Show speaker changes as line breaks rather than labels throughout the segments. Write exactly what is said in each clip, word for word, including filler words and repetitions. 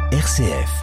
R C F.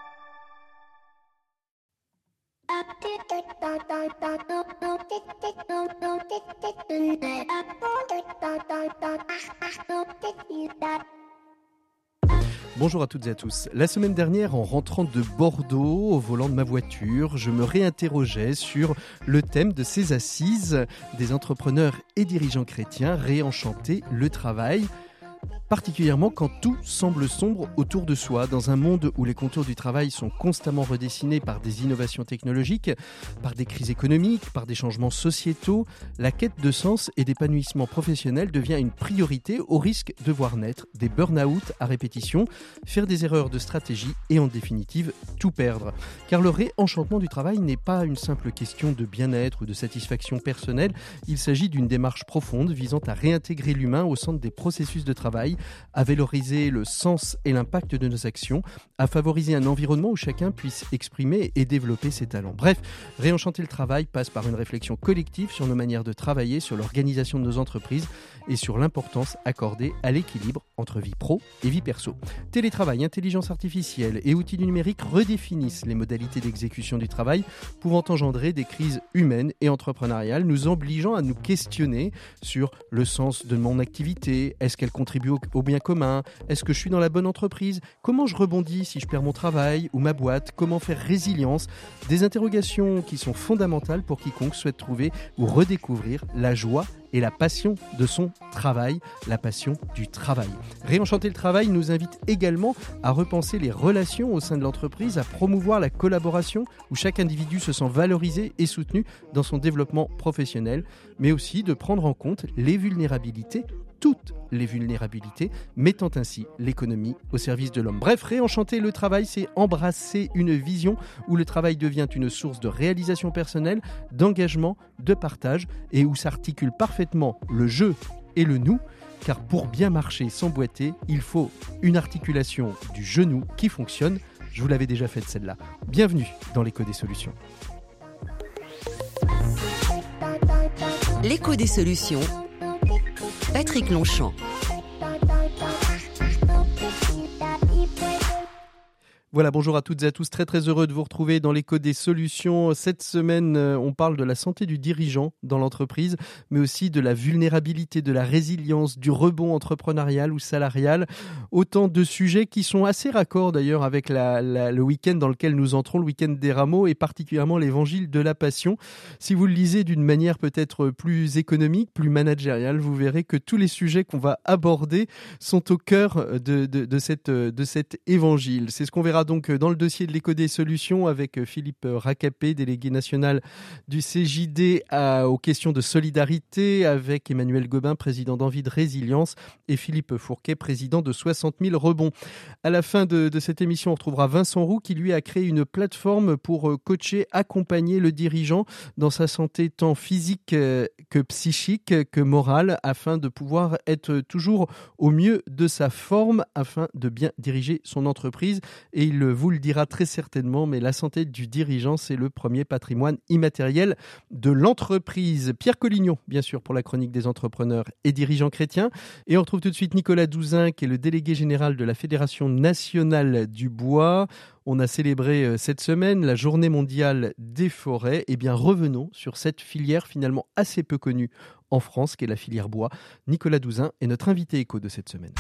Bonjour à toutes et à tous. La semaine dernière, en rentrant de Bordeaux au volant de ma voiture, je me réinterrogeais sur le thème de ces assises des entrepreneurs et dirigeants chrétiens réenchanter le travail. Particulièrement quand tout semble sombre autour de soi, dans un monde où les contours du travail sont constamment redessinés par des innovations technologiques, par des crises économiques, par des changements sociétaux, la quête de sens et d'épanouissement professionnel devient une priorité au risque de voir naître des burn-out à répétition, faire des erreurs de stratégie et en définitive tout perdre. Car le réenchantement du travail n'est pas une simple question de bien-être ou de satisfaction personnelle, il s'agit d'une démarche profonde visant à réintégrer l'humain au centre des processus de travail, à valoriser le sens et l'impact de nos actions, à favoriser un environnement où chacun puisse exprimer et développer ses talents. Bref, réenchanter le travail passe par une réflexion collective sur nos manières de travailler, sur l'organisation de nos entreprises et sur l'importance accordée à l'équilibre entre vie pro et vie perso. Télétravail, intelligence artificielle et outils du numérique redéfinissent les modalités d'exécution du travail, pouvant engendrer des crises humaines et entrepreneuriales, nous obligeant à nous questionner sur le sens de mon activité. Est-ce qu'elle contribue au au bien commun? Est-ce que je suis dans la bonne entreprise? Comment je rebondis si je perds mon travail ou ma boîte? Comment faire résilience? Des interrogations qui sont fondamentales pour quiconque souhaite trouver ou redécouvrir la joie et la passion de son travail, la passion du travail. Réenchanter le travail nous invite également à repenser les relations au sein de l'entreprise, à promouvoir la collaboration où chaque individu se sent valorisé et soutenu dans son développement professionnel, mais aussi de prendre en compte les vulnérabilités, toutes les vulnérabilités, mettant ainsi l'économie au service de l'homme. Bref, réenchanter le travail, c'est embrasser une vision où le travail devient une source de réalisation personnelle, d'engagement, de partage et où s'articule parfaitement le je et le nous, car pour bien marcher sans boiter, il faut une articulation du genou qui fonctionne. Je vous l'avais déjà faite celle-là. Bienvenue dans l'écho des solutions.
L'écho des solutions. Patrick Longchamp.
Voilà, bonjour à toutes et à tous, très très heureux de vous retrouver dans l'écho des solutions. Cette semaine, on parle de la santé du dirigeant dans l'entreprise, mais aussi de la vulnérabilité, de la résilience, du rebond entrepreneurial ou salarial. Autant de sujets qui sont assez raccords d'ailleurs avec la, la, le week-end dans lequel nous entrons, le week-end des Rameaux, et particulièrement l'évangile de la Passion. Si vous le lisez d'une manière peut-être plus économique, plus managériale, vous verrez que tous les sujets qu'on va aborder sont au cœur de, de, de, cette, de cet évangile. C'est ce qu'on verra donc dans le dossier de l'écho des solutions avec Philippe Racapé, délégué national du C J D à, aux questions de solidarité, avec Emmanuel Gobin, président d'Envie de Résilience, et Philippe Fourquet, président de soixante mille rebonds. À la fin de, de cette émission, on retrouvera Vincent Roux qui lui a créé une plateforme pour coacher, accompagner le dirigeant dans sa santé tant physique que psychique que morale, afin de pouvoir être toujours au mieux de sa forme, afin de bien diriger son entreprise. Et il vous le dira très certainement, mais la santé du dirigeant, c'est le premier patrimoine immatériel de l'entreprise. Pierre Collignon, bien sûr, pour la chronique des entrepreneurs et dirigeants chrétiens. Et on retrouve tout de suite Nicolas Douzin, qui est le délégué général de la Fédération nationale du bois. On a célébré cette semaine la journée mondiale des forêts. Eh bien, revenons sur cette filière finalement assez peu connue en France, qui est la filière bois. Nicolas Douzin est notre invité éco de cette semaine.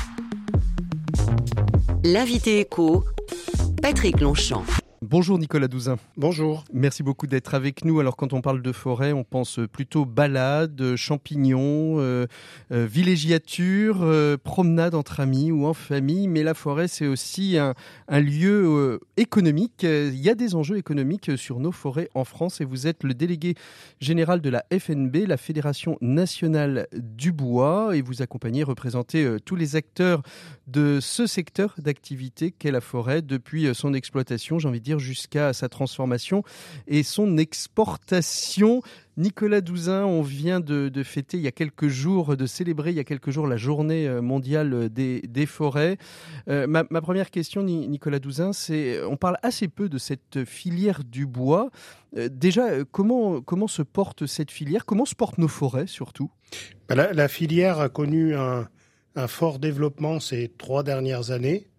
L'invité éco, Patrick Longchamp.
Bonjour Nicolas Douzin.
Bonjour.
Merci beaucoup d'être avec nous. Alors quand on parle de forêt, on pense plutôt balade, champignons, euh, euh, villégiature, euh, promenade entre amis ou en famille. Mais la forêt, c'est aussi un, un lieu euh, économique. Il y a des enjeux économiques sur nos forêts en France et vous êtes le délégué général de la F N B, la Fédération nationale du bois, et vous accompagnez, représentez euh, tous les acteurs de ce secteur d'activité qu'est la forêt depuis euh, son exploitation, j'ai envie de dire, jusqu'à sa transformation et son exportation. Nicolas Douzin, on vient de, de fêter il y a quelques jours, de célébrer il y a quelques jours la journée mondiale des, des forêts. Euh, ma, ma première question, Nicolas Douzin, c'est, on parle assez peu de cette filière du bois. Euh, déjà, comment, comment se porte cette filière? Comment se portent nos forêts surtout?
La, la filière a connu un, un fort développement ces trois dernières années.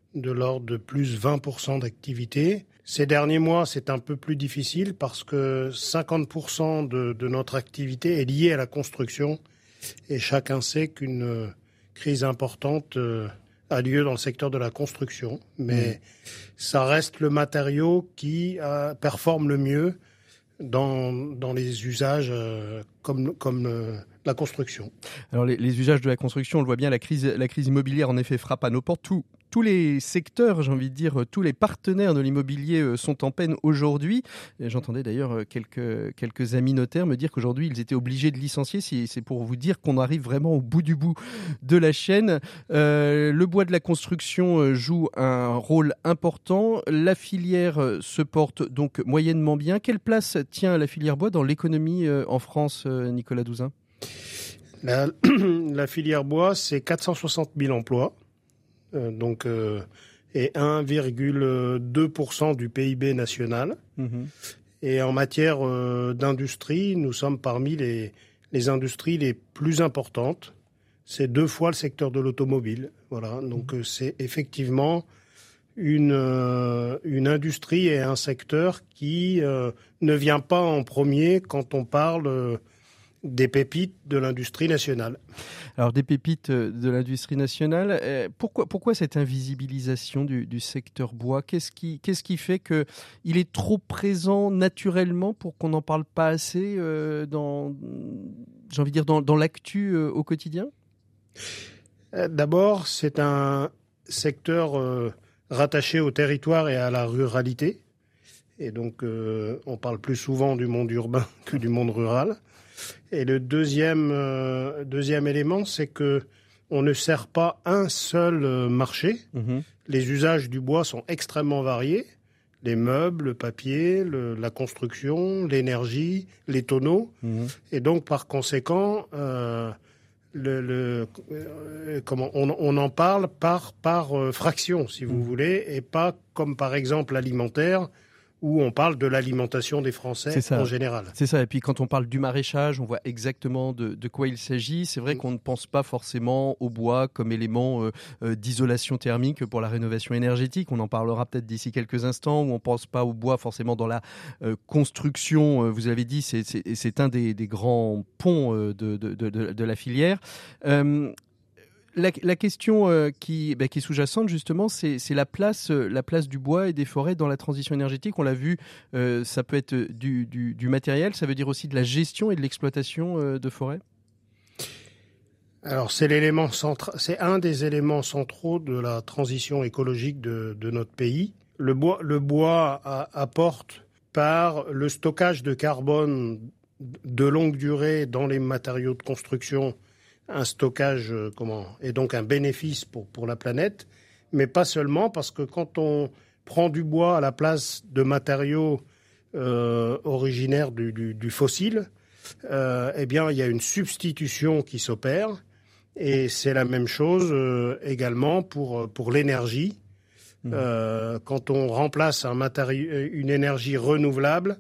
de l'ordre de plus vingt pour cent d'activité. Ces derniers mois, c'est un peu plus difficile parce que cinquante pour cent de, de notre activité est liée à la construction et chacun sait qu'une crise importante a lieu dans le secteur de la construction. Mais mmh. ça reste le matériau qui euh, performe le mieux dans, dans les usages euh, comme, comme euh, la construction.
Alors les, les usages de la construction, on le voit bien, la crise, la crise immobilière en effet frappe à nos portes. Tout, tous les secteurs, j'ai envie de dire, tous les partenaires de l'immobilier sont en peine aujourd'hui. Et j'entendais d'ailleurs quelques, quelques amis notaires me dire qu'aujourd'hui ils étaient obligés de licencier. C'est pour vous dire qu'on arrive vraiment au bout du bout de la chaîne. Euh, le bois de la construction joue un rôle important. La filière se porte donc moyennement bien. Quelle place tient la filière bois dans l'économie en France, Nicolas Douzin ?
La, la filière bois, c'est quatre cent soixante mille emplois, euh, donc, euh, et un virgule deux pour cent du P I B national. Mmh. Et en matière euh, d'industrie, nous sommes parmi les, les industries les plus importantes. C'est deux fois le secteur de l'automobile. Voilà, donc mmh. c'est effectivement une, euh, une industrie et un secteur qui euh, ne vient pas en premier quand on parle euh, des pépites de l'industrie nationale.
Alors des pépites de l'industrie nationale, pourquoi, pourquoi cette invisibilisation du, du secteur bois ? Qu'est-ce qui, qu'est-ce qui fait qu'il est trop présent naturellement pour qu'on n'en parle pas assez euh, dans, j'ai envie de dire, dans, dans l'actu euh, au quotidien ?
D'abord, c'est un secteur euh, rattaché au territoire et à la ruralité. Et donc, euh, on parle plus souvent du monde urbain que du monde rural. Et le deuxième, euh, deuxième élément, c'est que on ne sert pas un seul euh, marché. Mmh. Les usages du bois sont extrêmement variés. Les meubles, le papier, le, la construction, l'énergie, les tonneaux. Mmh. Et donc, par conséquent, euh, le, le, euh, comment, on, on en parle par, par euh, fraction, si vous mmh. voulez, et pas comme par exemple l'alimentaire, où on parle de l'alimentation des Français en général.
C'est ça, et puis quand on parle du maraîchage, on voit exactement de, de quoi il s'agit. C'est vrai qu'on ne pense pas forcément au bois comme élément euh, euh, d'isolation thermique pour la rénovation énergétique. On en parlera peut-être d'ici quelques instants, où on ne pense pas au bois forcément dans la euh, construction. Vous avez dit, c'est, c'est, c'est un des, des grands ponts euh, de, de, de, de la filière. Euh, La, la question euh, qui, bah, qui est sous-jacente, justement, c'est, c'est la place, euh, la place du bois et des forêts dans la transition énergétique. On l'a vu, euh, ça peut être du, du, du matériel, ça veut dire aussi de la gestion et de l'exploitation euh, de forêts.
Alors, c'est l'élément central, c'est un des éléments centraux de la transition écologique de, de notre pays. Le bois, le bois a, apporte par le stockage de carbone de longue durée dans les matériaux de construction un stockage, euh, comment, et donc un bénéfice pour, pour la planète, mais pas seulement, parce que quand on prend du bois à la place de matériaux euh, originaires du, du, du fossile, euh, eh bien, il y a une substitution qui s'opère, et c'est la même chose euh, également pour, pour l'énergie. Mmh. Euh, quand on remplace un matériau, une énergie renouvelable,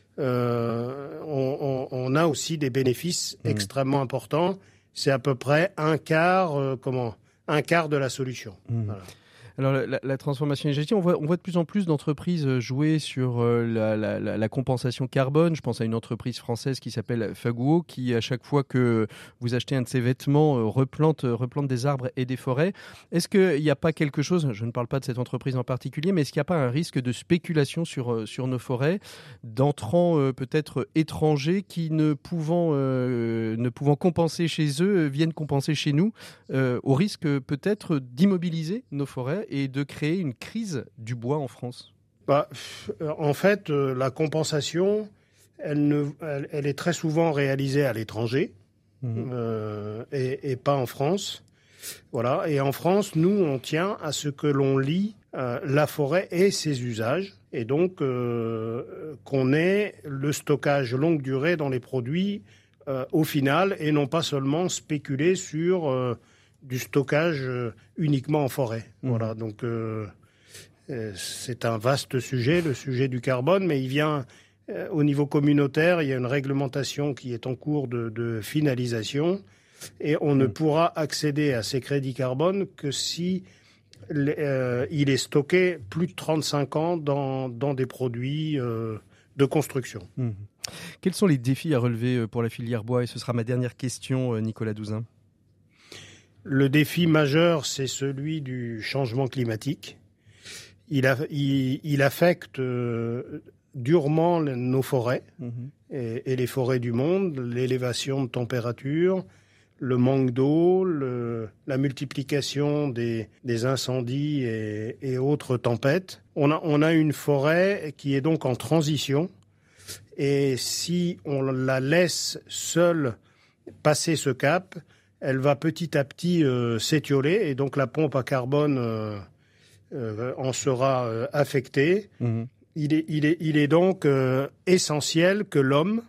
euh, on, on, on a aussi des bénéfices mmh. extrêmement importants. C'est à peu près un quart, euh, comment, un quart de la solution. Mmh. Voilà.
Alors la, la transformation énergétique, on voit, on voit de plus en plus d'entreprises jouer sur euh, la, la, la compensation carbone. Je pense à une entreprise française qui s'appelle Faguo, qui à chaque fois que vous achetez un de ses vêtements, euh, replante, replante des arbres et des forêts. Est-ce qu'il n'y a pas quelque chose, je ne parle pas de cette entreprise en particulier, mais est-ce qu'il n'y a pas un risque de spéculation sur, euh, sur nos forêts, d'entrants euh, peut-être étrangers qui, ne pouvant, euh, ne pouvant compenser chez eux, viennent compenser chez nous, euh, au risque peut-être d'immobiliser nos forêts et de créer une crise du bois en France ?
Bah, en fait, euh, la compensation, elle, ne, elle, elle est très souvent réalisée à l'étranger mmh. euh, et, et pas en France. Voilà. Et en France, nous, on tient à ce que l'on lie euh, la forêt et ses usages, et donc euh, qu'on ait le stockage longue durée dans les produits euh, au final, et non pas seulement spéculer sur euh, du stockage euh, uniquement en forêt. Mmh. Voilà, donc euh, euh, c'est un vaste sujet, le sujet du carbone, mais il vient euh, au niveau communautaire, il y a une réglementation qui est en cours de, de finalisation, et on mmh. ne pourra accéder à ces crédits carbone que si euh, il est stocké plus de trente-cinq ans dans, dans des produits euh, de construction.
Mmh. Quels sont les défis à relever pour la filière bois? Et ce sera ma dernière question, Nicolas Douzin.
Le défi majeur, c'est celui du changement climatique. Il, a, il, il affecte euh, durement nos forêts mmh. et, et les forêts du monde, l'élévation de température, le manque d'eau, le, la multiplication des, des incendies et, et autres tempêtes. On a, on a une forêt qui est donc en transition. Et si on la laisse seule passer ce cap, elle va petit à petit euh, s'étioler et donc la pompe à carbone euh, euh, en sera euh, affectée. Mmh. Il est, il est, il est donc euh, essentiel que l'homme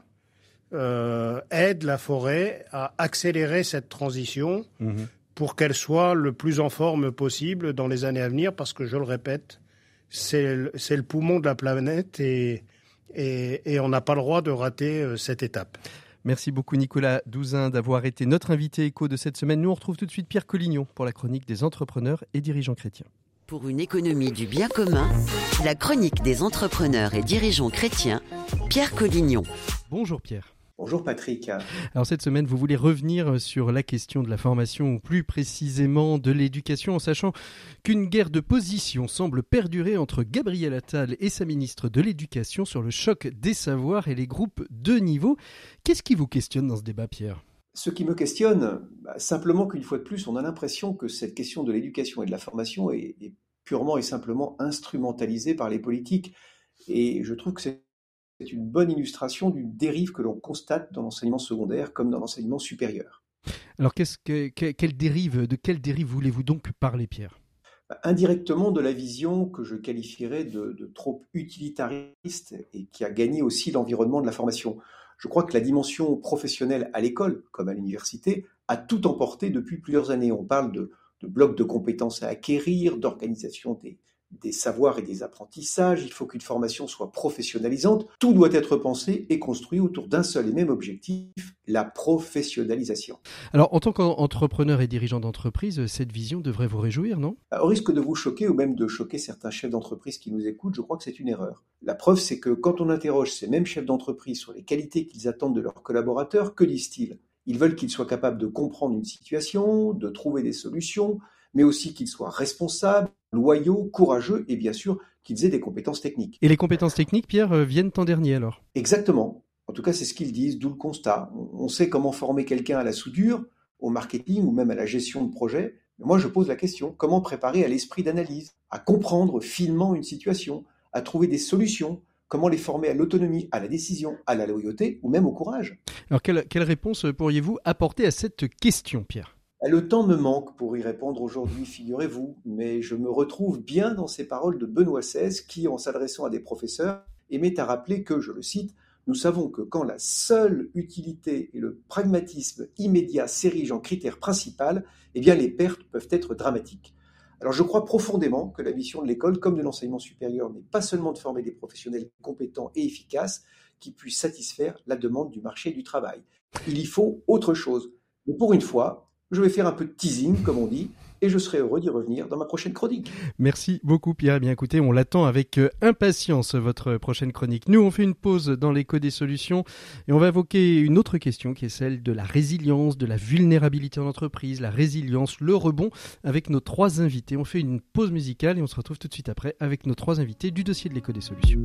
euh, aide la forêt à accélérer cette transition mmh. pour qu'elle soit le plus en forme possible dans les années à venir, parce que je le répète, c'est, c'est le poumon de la planète et Et, et on n'a pas le droit de rater euh, cette étape.
Merci beaucoup Nicolas Douzin d'avoir été notre invité éco de cette semaine. Nous on retrouve tout de suite Pierre Collignon pour la chronique des entrepreneurs et dirigeants chrétiens.
Pour une économie du bien commun, la chronique des entrepreneurs et dirigeants chrétiens, Pierre Collignon.
Bonjour Pierre.
Bonjour Patrick.
Alors cette semaine, vous voulez revenir sur la question de la formation, ou plus précisément de l'éducation, en sachant qu'une guerre de position semble perdurer entre Gabriel Attal et sa ministre de l'Éducation sur le choc des savoirs et les groupes de niveau. Qu'est-ce qui vous questionne dans ce débat, Pierre ?
Ce qui me questionne, bah, simplement qu'une fois de plus, on a l'impression que cette question de l'éducation et de la formation est, est purement et simplement instrumentalisée par les politiques. Et je trouve que c'est C'est une bonne illustration d'une dérive que l'on constate dans l'enseignement secondaire comme dans l'enseignement supérieur.
Alors, qu'est-ce que, que, quelle dérive, de quelle dérive voulez-vous donc parler, Pierre ?
Indirectement de la vision que je qualifierais de, de trop utilitariste et qui a gagné aussi l'environnement de la formation. Je crois que la dimension professionnelle à l'école, comme à l'université, a tout emporté depuis plusieurs années. On parle de, de blocs de compétences à acquérir, d'organisation des des savoirs et des apprentissages, il faut qu'une formation soit professionnalisante. Tout doit être pensé et construit autour d'un seul et même objectif, la professionnalisation.
Alors, en tant qu'entrepreneur et dirigeant d'entreprise, cette vision devrait vous réjouir, non ?
Au risque de vous choquer ou même de choquer certains chefs d'entreprise qui nous écoutent, je crois que c'est une erreur. La preuve, c'est que quand on interroge ces mêmes chefs d'entreprise sur les qualités qu'ils attendent de leurs collaborateurs, que disent-ils ? Ils veulent qu'ils soient capables de comprendre une situation, de trouver des solutions, mais aussi qu'ils soient responsables, loyaux, courageux et bien sûr qu'ils aient des compétences techniques.
Et les compétences techniques, Pierre, viennent en dernier alors ?
Exactement. En tout cas, c'est ce qu'ils disent, d'où le constat. On sait comment former quelqu'un à la soudure, au marketing ou même à la gestion de projet. Mais moi, je pose la question, comment préparer à l'esprit d'analyse, à comprendre finement une situation, à trouver des solutions ? Comment les former à l'autonomie, à la décision, à la loyauté ou même au courage ?
Alors, quelle, quelle réponse pourriez-vous apporter à cette question, Pierre ?
Le temps me manque pour y répondre aujourd'hui, figurez-vous, mais je me retrouve bien dans ces paroles de Benoît seize qui, en s'adressant à des professeurs, aimait à rappeler que, je le cite, « Nous savons que quand la seule utilité et le pragmatisme immédiat s'érigent en critère principal, eh bien les pertes peuvent être dramatiques. » Alors je crois profondément que la mission de l'école, comme de l'enseignement supérieur, n'est pas seulement de former des professionnels compétents et efficaces qui puissent satisfaire la demande du marché du travail. Il y faut autre chose. Mais pour une fois, je vais faire un peu de teasing, comme on dit, et je serai heureux d'y revenir dans ma prochaine chronique.
Merci beaucoup Pierre. Eh bien écoutez, on l'attend avec impatience, votre prochaine chronique. Nous, on fait une pause dans l'écho des solutions et on va évoquer une autre question qui est celle de la résilience, de la vulnérabilité en entreprise, la résilience, le rebond, avec nos trois invités. On fait une pause musicale et on se retrouve tout de suite après avec nos trois invités du dossier de l'écho des solutions.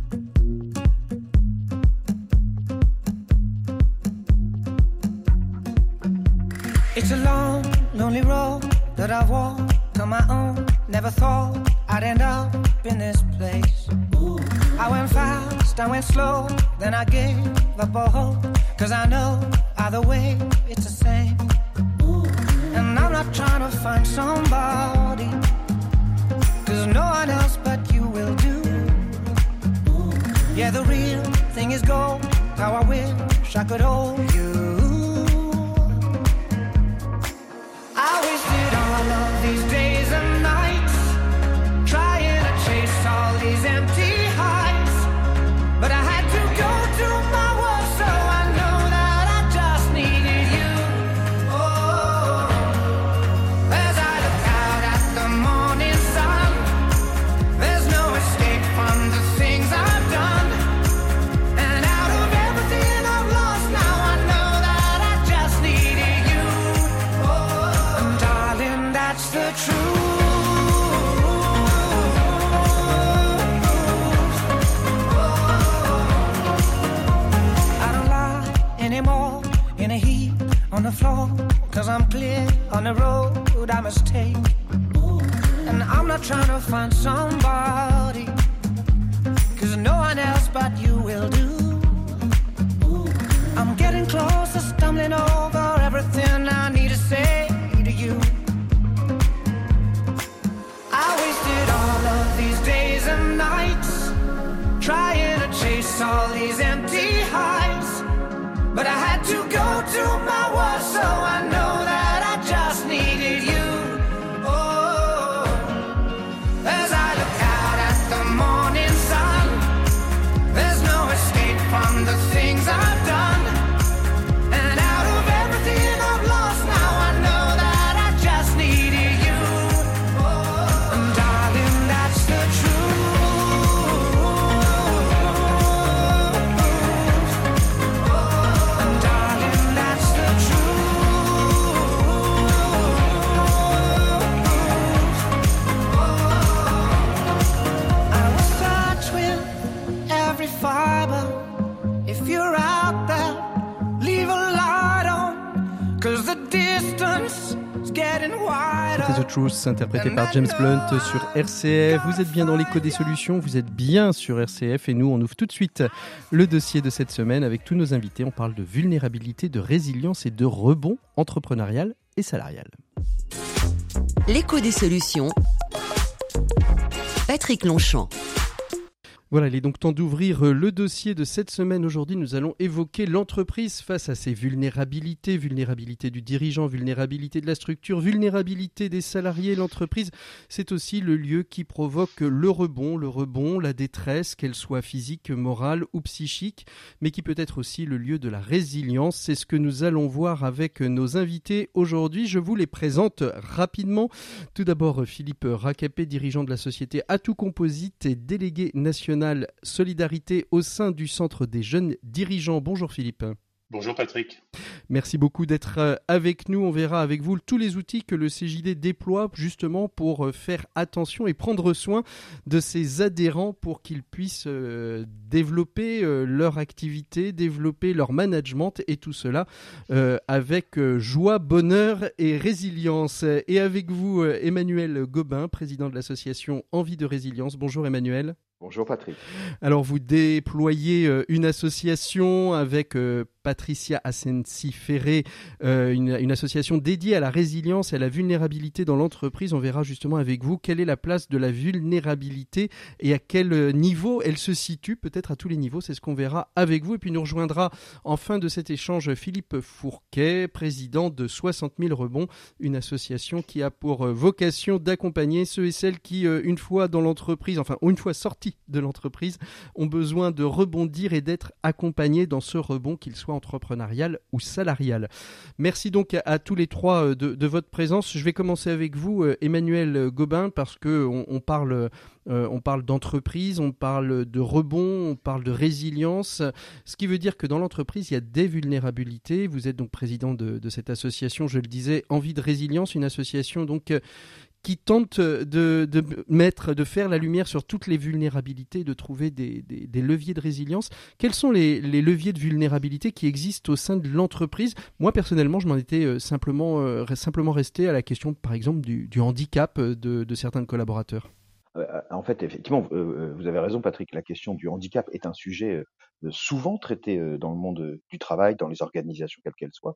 It's a long, lonely road that I've walked on my own. Never thought I'd end up in this place. Ooh. I went fast, I went slow, then I gave up all hope. Cause I know either way it's the same. Ooh. And I'm not trying to find somebody, cause no one else but you will do. Ooh. Yeah, the real thing is gold, how I wish I could hold you. I wasted all of these days and nights trying to chase all these empty heights, but I had to go to my world, so I know that I just needed you. Oh, as I look out at the morning mistake. And I'm not trying to find somebody, 'cause no one else but you will do. I'm getting closer, stumbling over everything I need to say to you. I wasted all of these days and nights trying to chase all these empty highs, but I had to go to my worst, so I know that I just needed you. Oh, as I look out at the morning sun, there's no escape from the things I've done. And out of everything I've lost, now I know that I just needed you. Oh, and darling, that's the truth. Oh, and darling, that's the truth. Oh, I will search with every fiber. If you're out there, leave a light on, 'cause the distance is getting wider.
C'était The Truth, interprété par James Blunt sur R C F. Vous êtes bien dans l'écho des solutions, vous êtes bien sur R C F et nous, on ouvre tout de suite le dossier de cette semaine avec tous nos invités. On parle de vulnérabilité, de résilience et de rebond entrepreneurial et salarial.
L'écho des solutions. Patrick Longchamp.
Voilà, il est donc temps d'ouvrir le dossier de cette semaine. Aujourd'hui, nous allons évoquer l'entreprise face à ses vulnérabilités, vulnérabilité du dirigeant, vulnérabilité de la structure, vulnérabilité des salariés. L'entreprise, c'est aussi le lieu qui provoque le rebond, le rebond, la détresse, qu'elle soit physique, morale ou psychique, mais qui peut être aussi le lieu de la résilience. C'est ce que nous allons voir avec nos invités aujourd'hui. Je vous les présente rapidement. Tout d'abord, Philippe Racapé, dirigeant de la société Atout Composite et délégué national Solidarité au sein du Centre des jeunes dirigeants. Bonjour Philippe.
Bonjour Patrick.
Merci beaucoup d'être avec nous. On verra avec vous tous les outils que le C J D déploie justement pour faire attention et prendre soin de ses adhérents pour qu'ils puissent développer leur activité, développer leur management et tout cela avec joie, bonheur et résilience. Et avec vous, Emmanuel Gobin, président de l'association Envie de Résilience. Bonjour Emmanuel.
Bonjour Patrick.
Alors vous déployez euh, une association avec euh, Patricia Asensi-Ferré, euh, une, une association dédiée à la résilience et à la vulnérabilité dans l'entreprise. On verra justement avec vous quelle est la place de la vulnérabilité et à quel niveau elle se situe, peut-être à tous les niveaux, c'est ce qu'on verra avec vous. Et puis nous rejoindra en fin de cet échange Philippe Fourquet, président de soixante mille rebonds, une association qui a pour vocation d'accompagner ceux et celles qui, euh, une fois dans l'entreprise, enfin une fois sortis de l'entreprise, ont besoin de rebondir et d'être accompagnés dans ce rebond, qu'il soit entrepreneurial ou salarial. Merci donc à, à tous les trois de, de votre présence. Je vais commencer avec vous, Emmanuel Gobin, parce qu'on on parle, euh, on parle d'entreprise, on parle de rebond, on parle de résilience, ce qui veut dire que dans l'entreprise, il y a des vulnérabilités. Vous êtes donc président de, de cette association, je le disais, Envie de Résilience, une association donc euh, qui tente de, de mettre, de faire la lumière sur toutes les vulnérabilités, de trouver des, des, des leviers de résilience. Quels sont les, les leviers de vulnérabilité qui existent au sein de l'entreprise ? Moi, personnellement, je m'en étais simplement, euh, simplement resté à la question, par exemple, du, du handicap de, de certains collaborateurs.
En fait, effectivement, vous avez raison, Patrick. La question du handicap est un sujet souvent traité dans le monde du travail, dans les organisations, quelles qu'elles soient.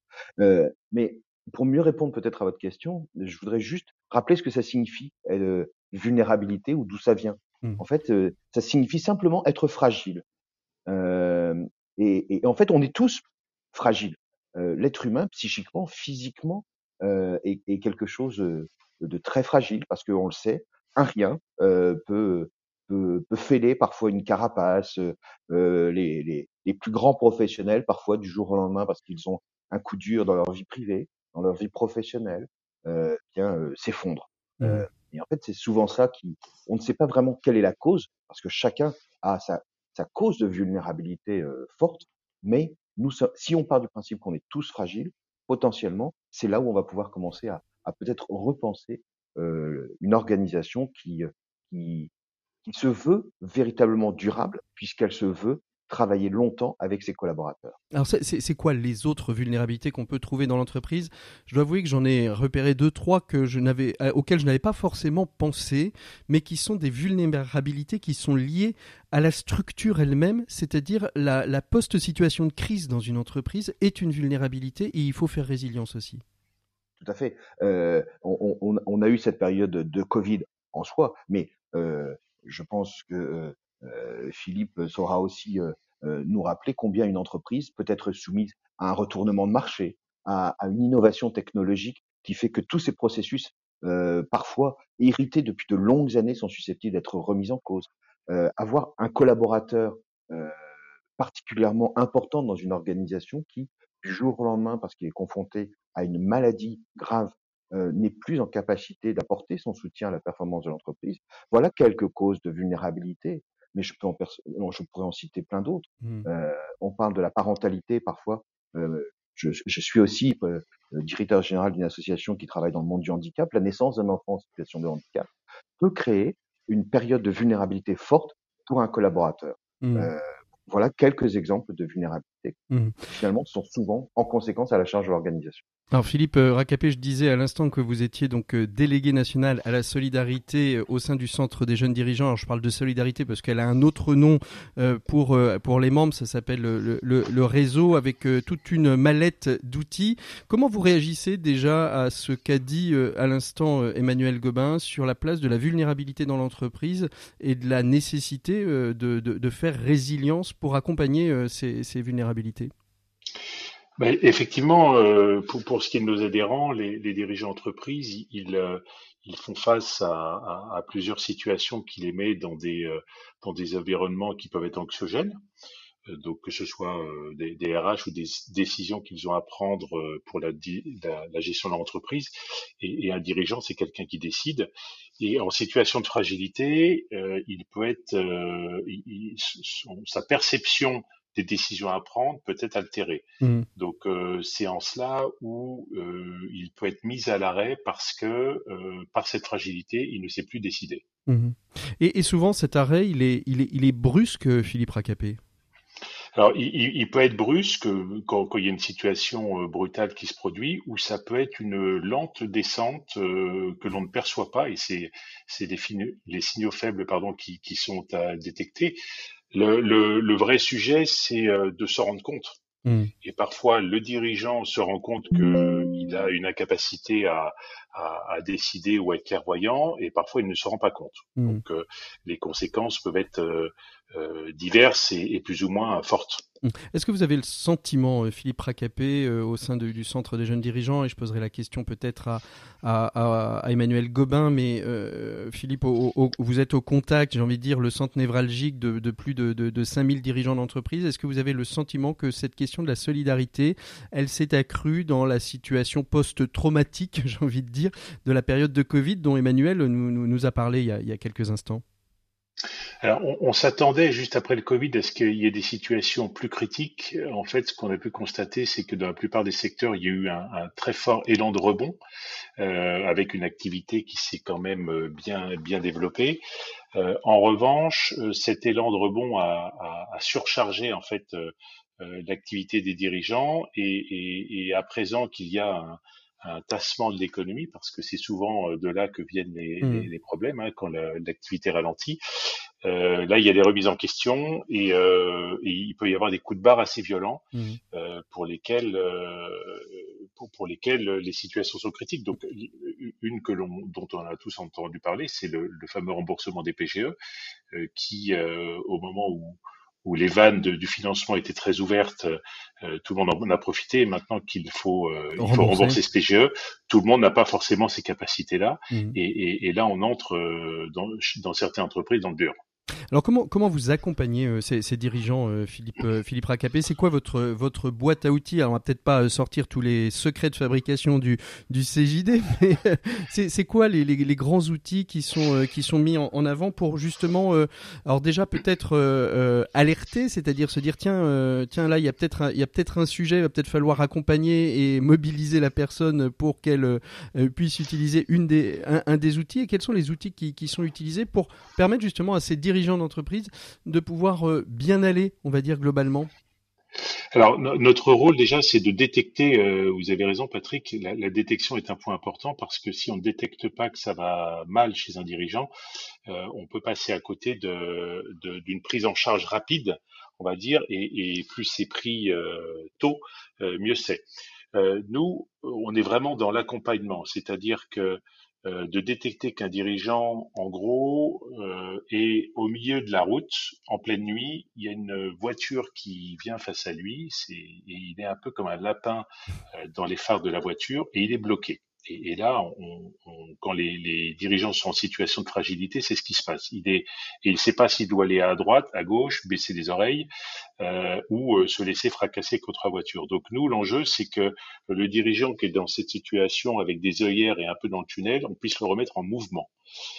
Mais pour mieux répondre peut-être à votre question, je voudrais juste rappeler ce que ça signifie, euh, vulnérabilité ou d'où ça vient. Mmh. En fait, euh, ça signifie simplement être fragile. Euh, et, et en fait, on est tous fragiles. Euh, l'être humain, psychiquement, physiquement, euh, est, est quelque chose de très fragile parce qu'on le sait, un rien euh, peut, peut, peut fêler parfois une carapace. Euh, les, les, les plus grands professionnels, parfois du jour au lendemain, parce qu'ils ont un coup dur dans leur vie privée, dans leur vie professionnelle, euh, bien euh, s'effondrent. Mmh. Euh, et en fait, c'est souvent ça qui, on ne sait pas vraiment quelle est la cause, parce que chacun a sa, sa cause de vulnérabilité euh, forte. Mais nous, si on part du principe qu'on est tous fragiles, potentiellement, c'est là où on va pouvoir commencer à, à peut-être repenser euh, une organisation qui, qui, qui se veut véritablement durable, puisqu'elle se veut travailler longtemps avec ses collaborateurs.
Alors c'est, c'est, c'est quoi les autres vulnérabilités qu'on peut trouver dans l'entreprise ? Je dois avouer que j'en ai repéré deux, trois que je n'avais, euh, auxquelles je n'avais pas forcément pensé, mais qui sont des vulnérabilités qui sont liées à la structure elle-même, c'est-à-dire la, la post-situation de crise dans une entreprise est une vulnérabilité et il faut faire résilience aussi.
Tout à fait. Euh, on, on, on a eu cette période de Covid en soi, mais euh, je pense que euh, euh, Philippe saura aussi euh, euh, nous rappeler combien une entreprise peut être soumise à un retournement de marché, à, à une innovation technologique qui fait que tous ces processus, euh, parfois hérités depuis de longues années, sont susceptibles d'être remis en cause. Euh, avoir un collaborateur euh, particulièrement important dans une organisation qui, du jour au lendemain, parce qu'il est confronté à une maladie grave, euh, n'est plus en capacité d'apporter son soutien à la performance de l'entreprise. Voilà quelques causes de vulnérabilité, mais je, peux en perso- non, je pourrais en citer plein d'autres. Mmh. Euh, on parle de la parentalité parfois. Euh, je, je suis aussi euh, directeur général d'une association qui travaille dans le monde du handicap. La naissance d'un enfant en situation de handicap peut créer une période de vulnérabilité forte pour un collaborateur. Mmh. Euh, Voilà quelques exemples de vulnérabilité mmh. qui finalement sont souvent en conséquence à la charge de l'organisation.
Alors Philippe Racapé, je disais à l'instant que vous étiez donc délégué national à la solidarité au sein du Centre des jeunes dirigeants. Alors je parle de solidarité parce qu'elle a un autre nom pour pour les membres, ça s'appelle le, le, le réseau avec toute une mallette d'outils. Comment vous réagissez déjà à ce qu'a dit à l'instant Emmanuel Gobin sur la place de la vulnérabilité dans l'entreprise et de la nécessité de, de, de faire résilience pour accompagner ces, ces vulnérabilités?
Ben, effectivement, euh, pour, pour ce qui est de nos adhérents, les, les dirigeants d'entreprise, ils, euh, ils font face à, à, à plusieurs situations qui les mettent dans des, euh, dans des environnements qui peuvent être anxiogènes. Euh, donc que ce soit euh, des, des R H ou des décisions qu'ils ont à prendre euh, pour la, la, la gestion de leur entreprise. Et, et un dirigeant, c'est quelqu'un qui décide. Et en situation de fragilité, euh, il peut être, euh, il, son, sa perception des décisions à prendre peut être altérée. Mmh. Donc euh, c'est en cela où euh, il peut être mis à l'arrêt parce que euh, par cette fragilité, il ne sait plus décider.
Mmh. Et, et souvent cet arrêt, il est, il est, il est brusque, Philippe Racapé.
Alors, il, il peut être brusque quand, quand il y a une situation euh, brutale qui se produit, ou ça peut être une lente descente euh, que l'on ne perçoit pas, et c'est, c'est les, fin- les signaux faibles pardon, qui, qui sont à détecter. Le, le, le vrai sujet, c'est euh, de se rendre compte. Mmh. Et parfois, le dirigeant se rend compte qu'il a une incapacité à, à, à décider ou à être clairvoyant, et parfois, il ne se rend pas compte. Mmh. Donc, euh, les conséquences peuvent être euh, euh, diverses et, et plus ou moins fortes.
Est-ce que vous avez le sentiment, Philippe Racapé, euh, au sein de, du Centre des jeunes dirigeants, et je poserai la question peut-être à, à, à Emmanuel Gobin, mais euh, Philippe, au, au, vous êtes au contact, j'ai envie de dire, le centre névralgique de, de plus de, de, de cinq mille dirigeants d'entreprise. Est-ce que vous avez le sentiment que cette question de la solidarité, elle s'est accrue dans la situation post-traumatique, j'ai envie de dire, de la période de Covid dont Emmanuel nous, nous, nous a parlé il y a, il y a quelques instants?
Alors, on, on s'attendait juste après le Covid à ce qu'il y ait des situations plus critiques. En fait, ce qu'on a pu constater, c'est que dans la plupart des secteurs, il y a eu un, un très fort élan de rebond, euh, avec une activité qui s'est quand même bien bien développée. Euh, en revanche, cet élan de rebond a, a, a surchargé en fait euh, l'activité des dirigeants, et, et, et à présent qu'il y a un un tassement de l'économie, parce que c'est souvent de là que viennent les, mmh. les, les problèmes, hein, quand la, l'activité ralentit. Euh, là, il y a des remises en question, et, euh, et il peut y avoir des coups de barre assez violents, mmh. euh, pour lesquels euh, pour, pour lesquels les situations sont critiques. Donc, une que l'on dont on a tous entendu parler, c'est le, le fameux remboursement des P G E, euh, qui, euh, au moment où où les vannes de, du financement étaient très ouvertes, euh, tout le monde en a profité. Et maintenant qu'il faut, euh, il faut rembourser ce P G E, tout le monde n'a pas forcément ces capacités-là. Mmh. Et, et, et là, on entre euh, dans, dans certaines entreprises dans le dur.
Alors comment comment vous accompagnez euh, ces, ces dirigeants, euh, Philippe euh, Philippe Racapé? C'est quoi votre votre boîte à outils? Alors on va peut-être pas sortir tous les secrets de fabrication du du C J D, mais euh, c'est c'est quoi les, les les grands outils qui sont euh, qui sont mis en, en avant pour justement euh, alors déjà peut-être euh, euh, alerter, c'est-à-dire se dire tiens euh, tiens là il y a peut-être un, il y a peut-être un sujet, il va peut-être falloir accompagner et mobiliser la personne pour qu'elle euh, puisse utiliser une des un, un des outils. Et quels sont les outils qui qui sont utilisés pour permettre justement à ces dirigeants dirigeants d'entreprise de pouvoir euh, bien aller, on va dire globalement?
Alors, no- notre rôle déjà, c'est de détecter, euh, vous avez raison Patrick, la, la détection est un point important parce que si on ne détecte pas que ça va mal chez un dirigeant, euh, on peut passer à côté de, de- d'une prise en charge rapide, on va dire, et, et plus c'est pris euh, tôt, euh, mieux c'est. Euh, nous, on est vraiment dans l'accompagnement, c'est-à-dire que euh, de détecter qu'un dirigeant, en gros, euh, est au milieu de la route, en pleine nuit, il y a une voiture qui vient face à lui, c'est, et il est un peu comme un lapin euh, dans les phares de la voiture, et il est bloqué. Et, et là, on, on- quand les, les dirigeants sont en situation de fragilité, c'est ce qui se passe. Il est, et il ne sait pas s'il doit aller à droite, à gauche, baisser les oreilles, euh, ou euh, se laisser fracasser contre la voiture. Donc nous, l'enjeu, c'est que le dirigeant qui est dans cette situation avec des œillères et un peu dans le tunnel, on puisse le remettre en mouvement.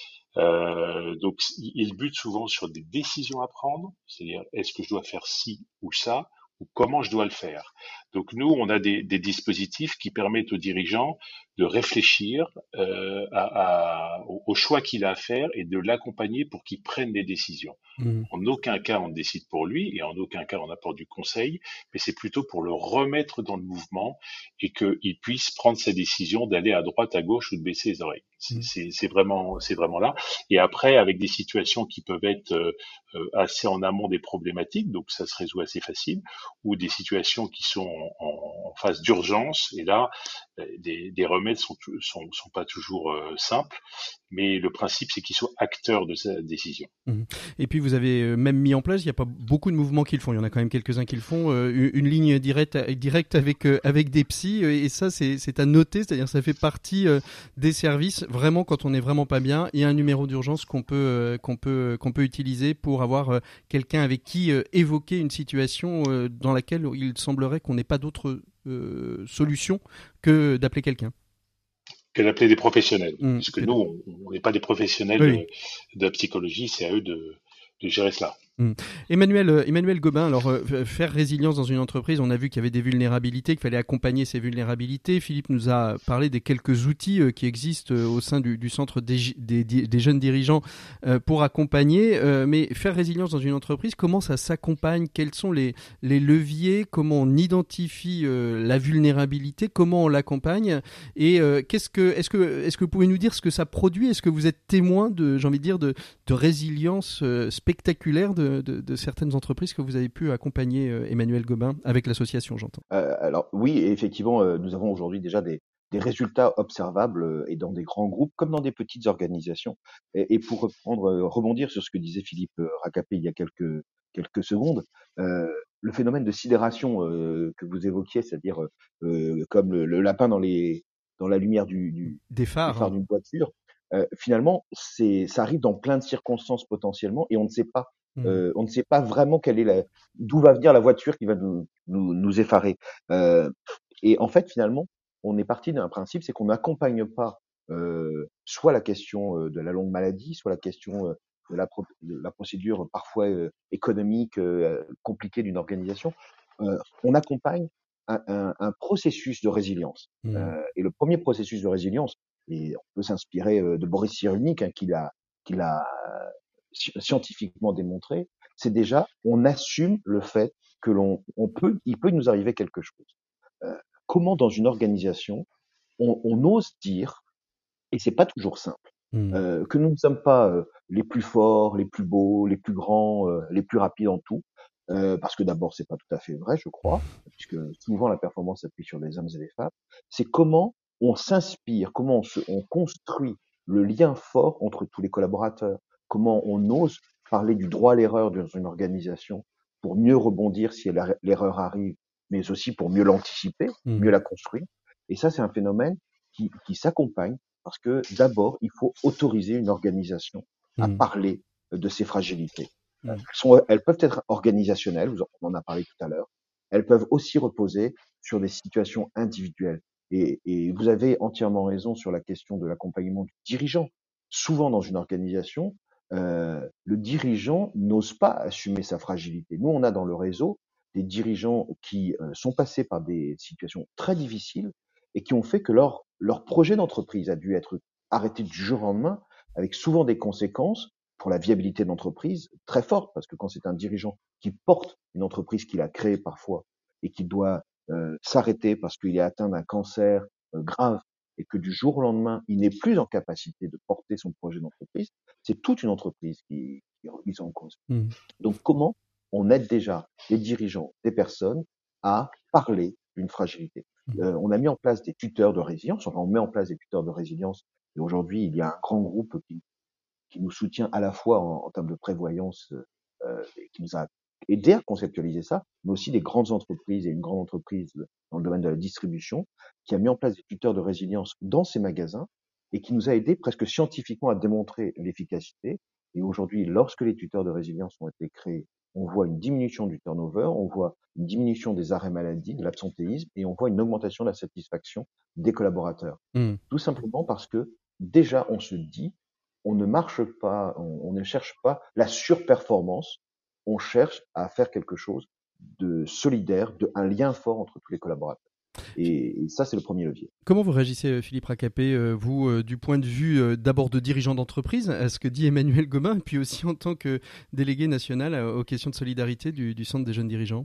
Euh, donc il il bute souvent sur des décisions à prendre, c'est-à-dire est-ce que je dois faire ci ou ça, ou comment je dois le faire. Donc nous, on a des, des dispositifs qui permettent aux dirigeants de réfléchir euh, à, à- au au choix qu'il a à faire et de l'accompagner pour qu'il prenne des décisions.
Mmh.
En aucun cas on décide pour lui et en aucun cas on apporte du conseil, mais c'est plutôt pour le remettre dans le mouvement et qu'il puisse prendre sa décision d'aller à droite, à gauche ou de baisser les oreilles. C'est
Mmh.
c'est- c'est vraiment, c'est vraiment là. Et après, avec des situations qui peuvent être euh, euh, assez en amont des problématiques, donc ça se résout assez facile, ou des situations qui sont en, en- en phase d'urgence, et là, euh, des, des remèdes sont, tou- sont, sont pas toujours euh, simples, mais le principe c'est qu'ils soient acteurs de sa décision.
Mmh. Et puis vous avez euh, même mis en place, il n'y a pas beaucoup de mouvements qui le font, il y en a quand même quelques-uns qui le font, euh, une une ligne directe, directe avec, euh, avec des psys, euh, et ça c'est c'est à noter, c'est-à-dire ça fait partie euh, des services, vraiment quand on est vraiment pas bien, il y a un numéro d'urgence qu'on peut, euh, qu'on peut, qu'on peut utiliser pour avoir euh, quelqu'un avec qui euh, évoquer une situation euh, dans laquelle il semblerait qu'on n'ait pas d'autre euh, solution que d'appeler quelqu'un.
Que d'appeler des professionnels,
Mmh.
puisque
Que
nous,
de-
on on n'est pas des professionnels
Oui, oui.
de, de la psychologie, c'est à eux de, de gérer cela.
Mm. Emmanuel, euh, Emmanuel Gobin, alors euh, f- faire résilience dans une entreprise, on a vu qu'il y avait des vulnérabilités, qu'il fallait accompagner ces vulnérabilités. Philippe nous a parlé des quelques outils euh, qui existent euh, au sein du, du centre des, gi- des, di- des jeunes dirigeants euh, pour accompagner. Euh, mais faire résilience dans une entreprise, comment ça s'accompagne? Quels sont les, les leviers? Comment on identifie euh, la vulnérabilité? Comment on l'accompagne? Et euh, qu'est-ce que, est-ce que, est-ce que vous pouvez nous dire ce que ça produit? Est-ce que vous êtes témoin de, j'ai envie de dire, de, de résilience euh, spectaculaire de, de, de certaines entreprises que vous avez pu accompagner, euh, Emmanuel Gobin, avec l'association, j'entends.
Euh, alors oui, effectivement, euh, nous avons aujourd'hui déjà des, des résultats observables euh, et dans des grands groupes comme dans des petites organisations. Et, et pour reprendre, euh, rebondir sur ce que disait Philippe euh, Racapé il y a quelques, quelques secondes, euh, le phénomène de sidération euh, que vous évoquiez, c'est-à-dire euh, comme le, le lapin dans les dans la lumière du, du
Des
des
phares.
phares
Hein.
d'une voiture, euh, finalement, c'est ça arrive dans plein de circonstances potentiellement et on ne sait pas.
Mm.
Euh, on ne sait pas vraiment quelle est la, d'où va venir la voiture qui va nous, nous, nous effarer. Euh, et en fait, finalement, on est parti d'un principe, c'est qu'on n'accompagne pas euh, soit la question euh, de la longue maladie, soit la question euh, de, la pro- de la procédure parfois euh, économique euh, compliquée d'une organisation. Euh, on accompagne un, un, un processus de résilience.
Mm.
Euh, et le premier processus de résilience, et on peut s'inspirer euh, de Boris Cyrulnik, hein, qui l'a qui l'a sci- scientifiquement démontré, c'est déjà on assume le fait que l'on on peut il peut nous arriver quelque chose. Euh, comment dans une organisation on, on ose dire, et c'est pas toujours simple,
Mm.
euh, que nous ne sommes pas euh, les plus forts, les plus beaux, les plus grands, euh, les plus rapides en tout, euh, parce que d'abord c'est pas tout à fait vrai, je crois, puisque souvent la performance s'appuie sur les hommes et les femmes. C'est comment on s'inspire, comment on, se, on construit le lien fort entre tous les collaborateurs, comment on ose parler du droit à l'erreur dans une organisation pour mieux rebondir si la- l'erreur arrive, mais aussi pour mieux l'anticiper,
Mm.
mieux la construire. Et ça, c'est un phénomène qui, qui s'accompagne parce que d'abord, il faut autoriser une organisation à
Mm.
parler de ses fragilités.
Mm.
Elles, sont, elles peuvent être organisationnelles, vous en- on en a parlé tout à l'heure. Elles peuvent aussi reposer sur des situations individuelles. Et, et vous avez entièrement raison sur la question de l'accompagnement du dirigeant. Souvent dans une organisation, euh, le dirigeant n'ose pas assumer sa fragilité. Nous, on a dans le réseau des dirigeants qui euh, sont passés par des situations très difficiles et qui ont fait que leur, leur projet d'entreprise a dû être arrêté du jour au lendemain, avec souvent des conséquences pour la viabilité de l'entreprise très forte, parce que quand c'est un dirigeant qui porte une entreprise qu'il a créée parfois et qui doit euh, s'arrêter parce qu'il est atteint d'un cancer euh, grave et que du jour au lendemain, il n'est plus en capacité de porter son projet d'entreprise, c'est toute une entreprise qui, qui est remise en cause.
Mmh.
Donc, comment on aide déjà les dirigeants, des personnes, à parler d'une fragilité?
Mmh.
Euh, on a mis en place des tuteurs de résilience, enfin, on met en place des tuteurs de résilience, et aujourd'hui, il y a un grand groupe qui, qui nous soutient à la fois en, en termes de prévoyance, euh, et qui nous a aidé à conceptualiser ça, mais aussi des grandes entreprises et une grande entreprise dans le domaine de la distribution, qui a mis en place des tuteurs de résilience dans ses magasins et qui nous a aidé presque scientifiquement à démontrer l'efficacité. Et aujourd'hui, lorsque les tuteurs de résilience ont été créés, on voit une diminution du turnover, on voit une diminution des arrêts maladie, de l'absentéisme, et on voit une augmentation de la satisfaction des collaborateurs.
Mmh.
Tout simplement parce que déjà, on se dit, on ne marche pas, on, on ne cherche pas la surperformance, on cherche à faire quelque chose de solidaire, de un lien fort entre tous les collaborateurs. Et, et ça, c'est le premier levier.
Comment vous réagissez, Philippe Racapé, euh, vous, euh, du point de vue euh, d'abord de dirigeant d'entreprise, à ce que dit Emmanuel Gobin, et puis aussi en tant que délégué national euh, aux questions de solidarité du, du Centre des jeunes dirigeants?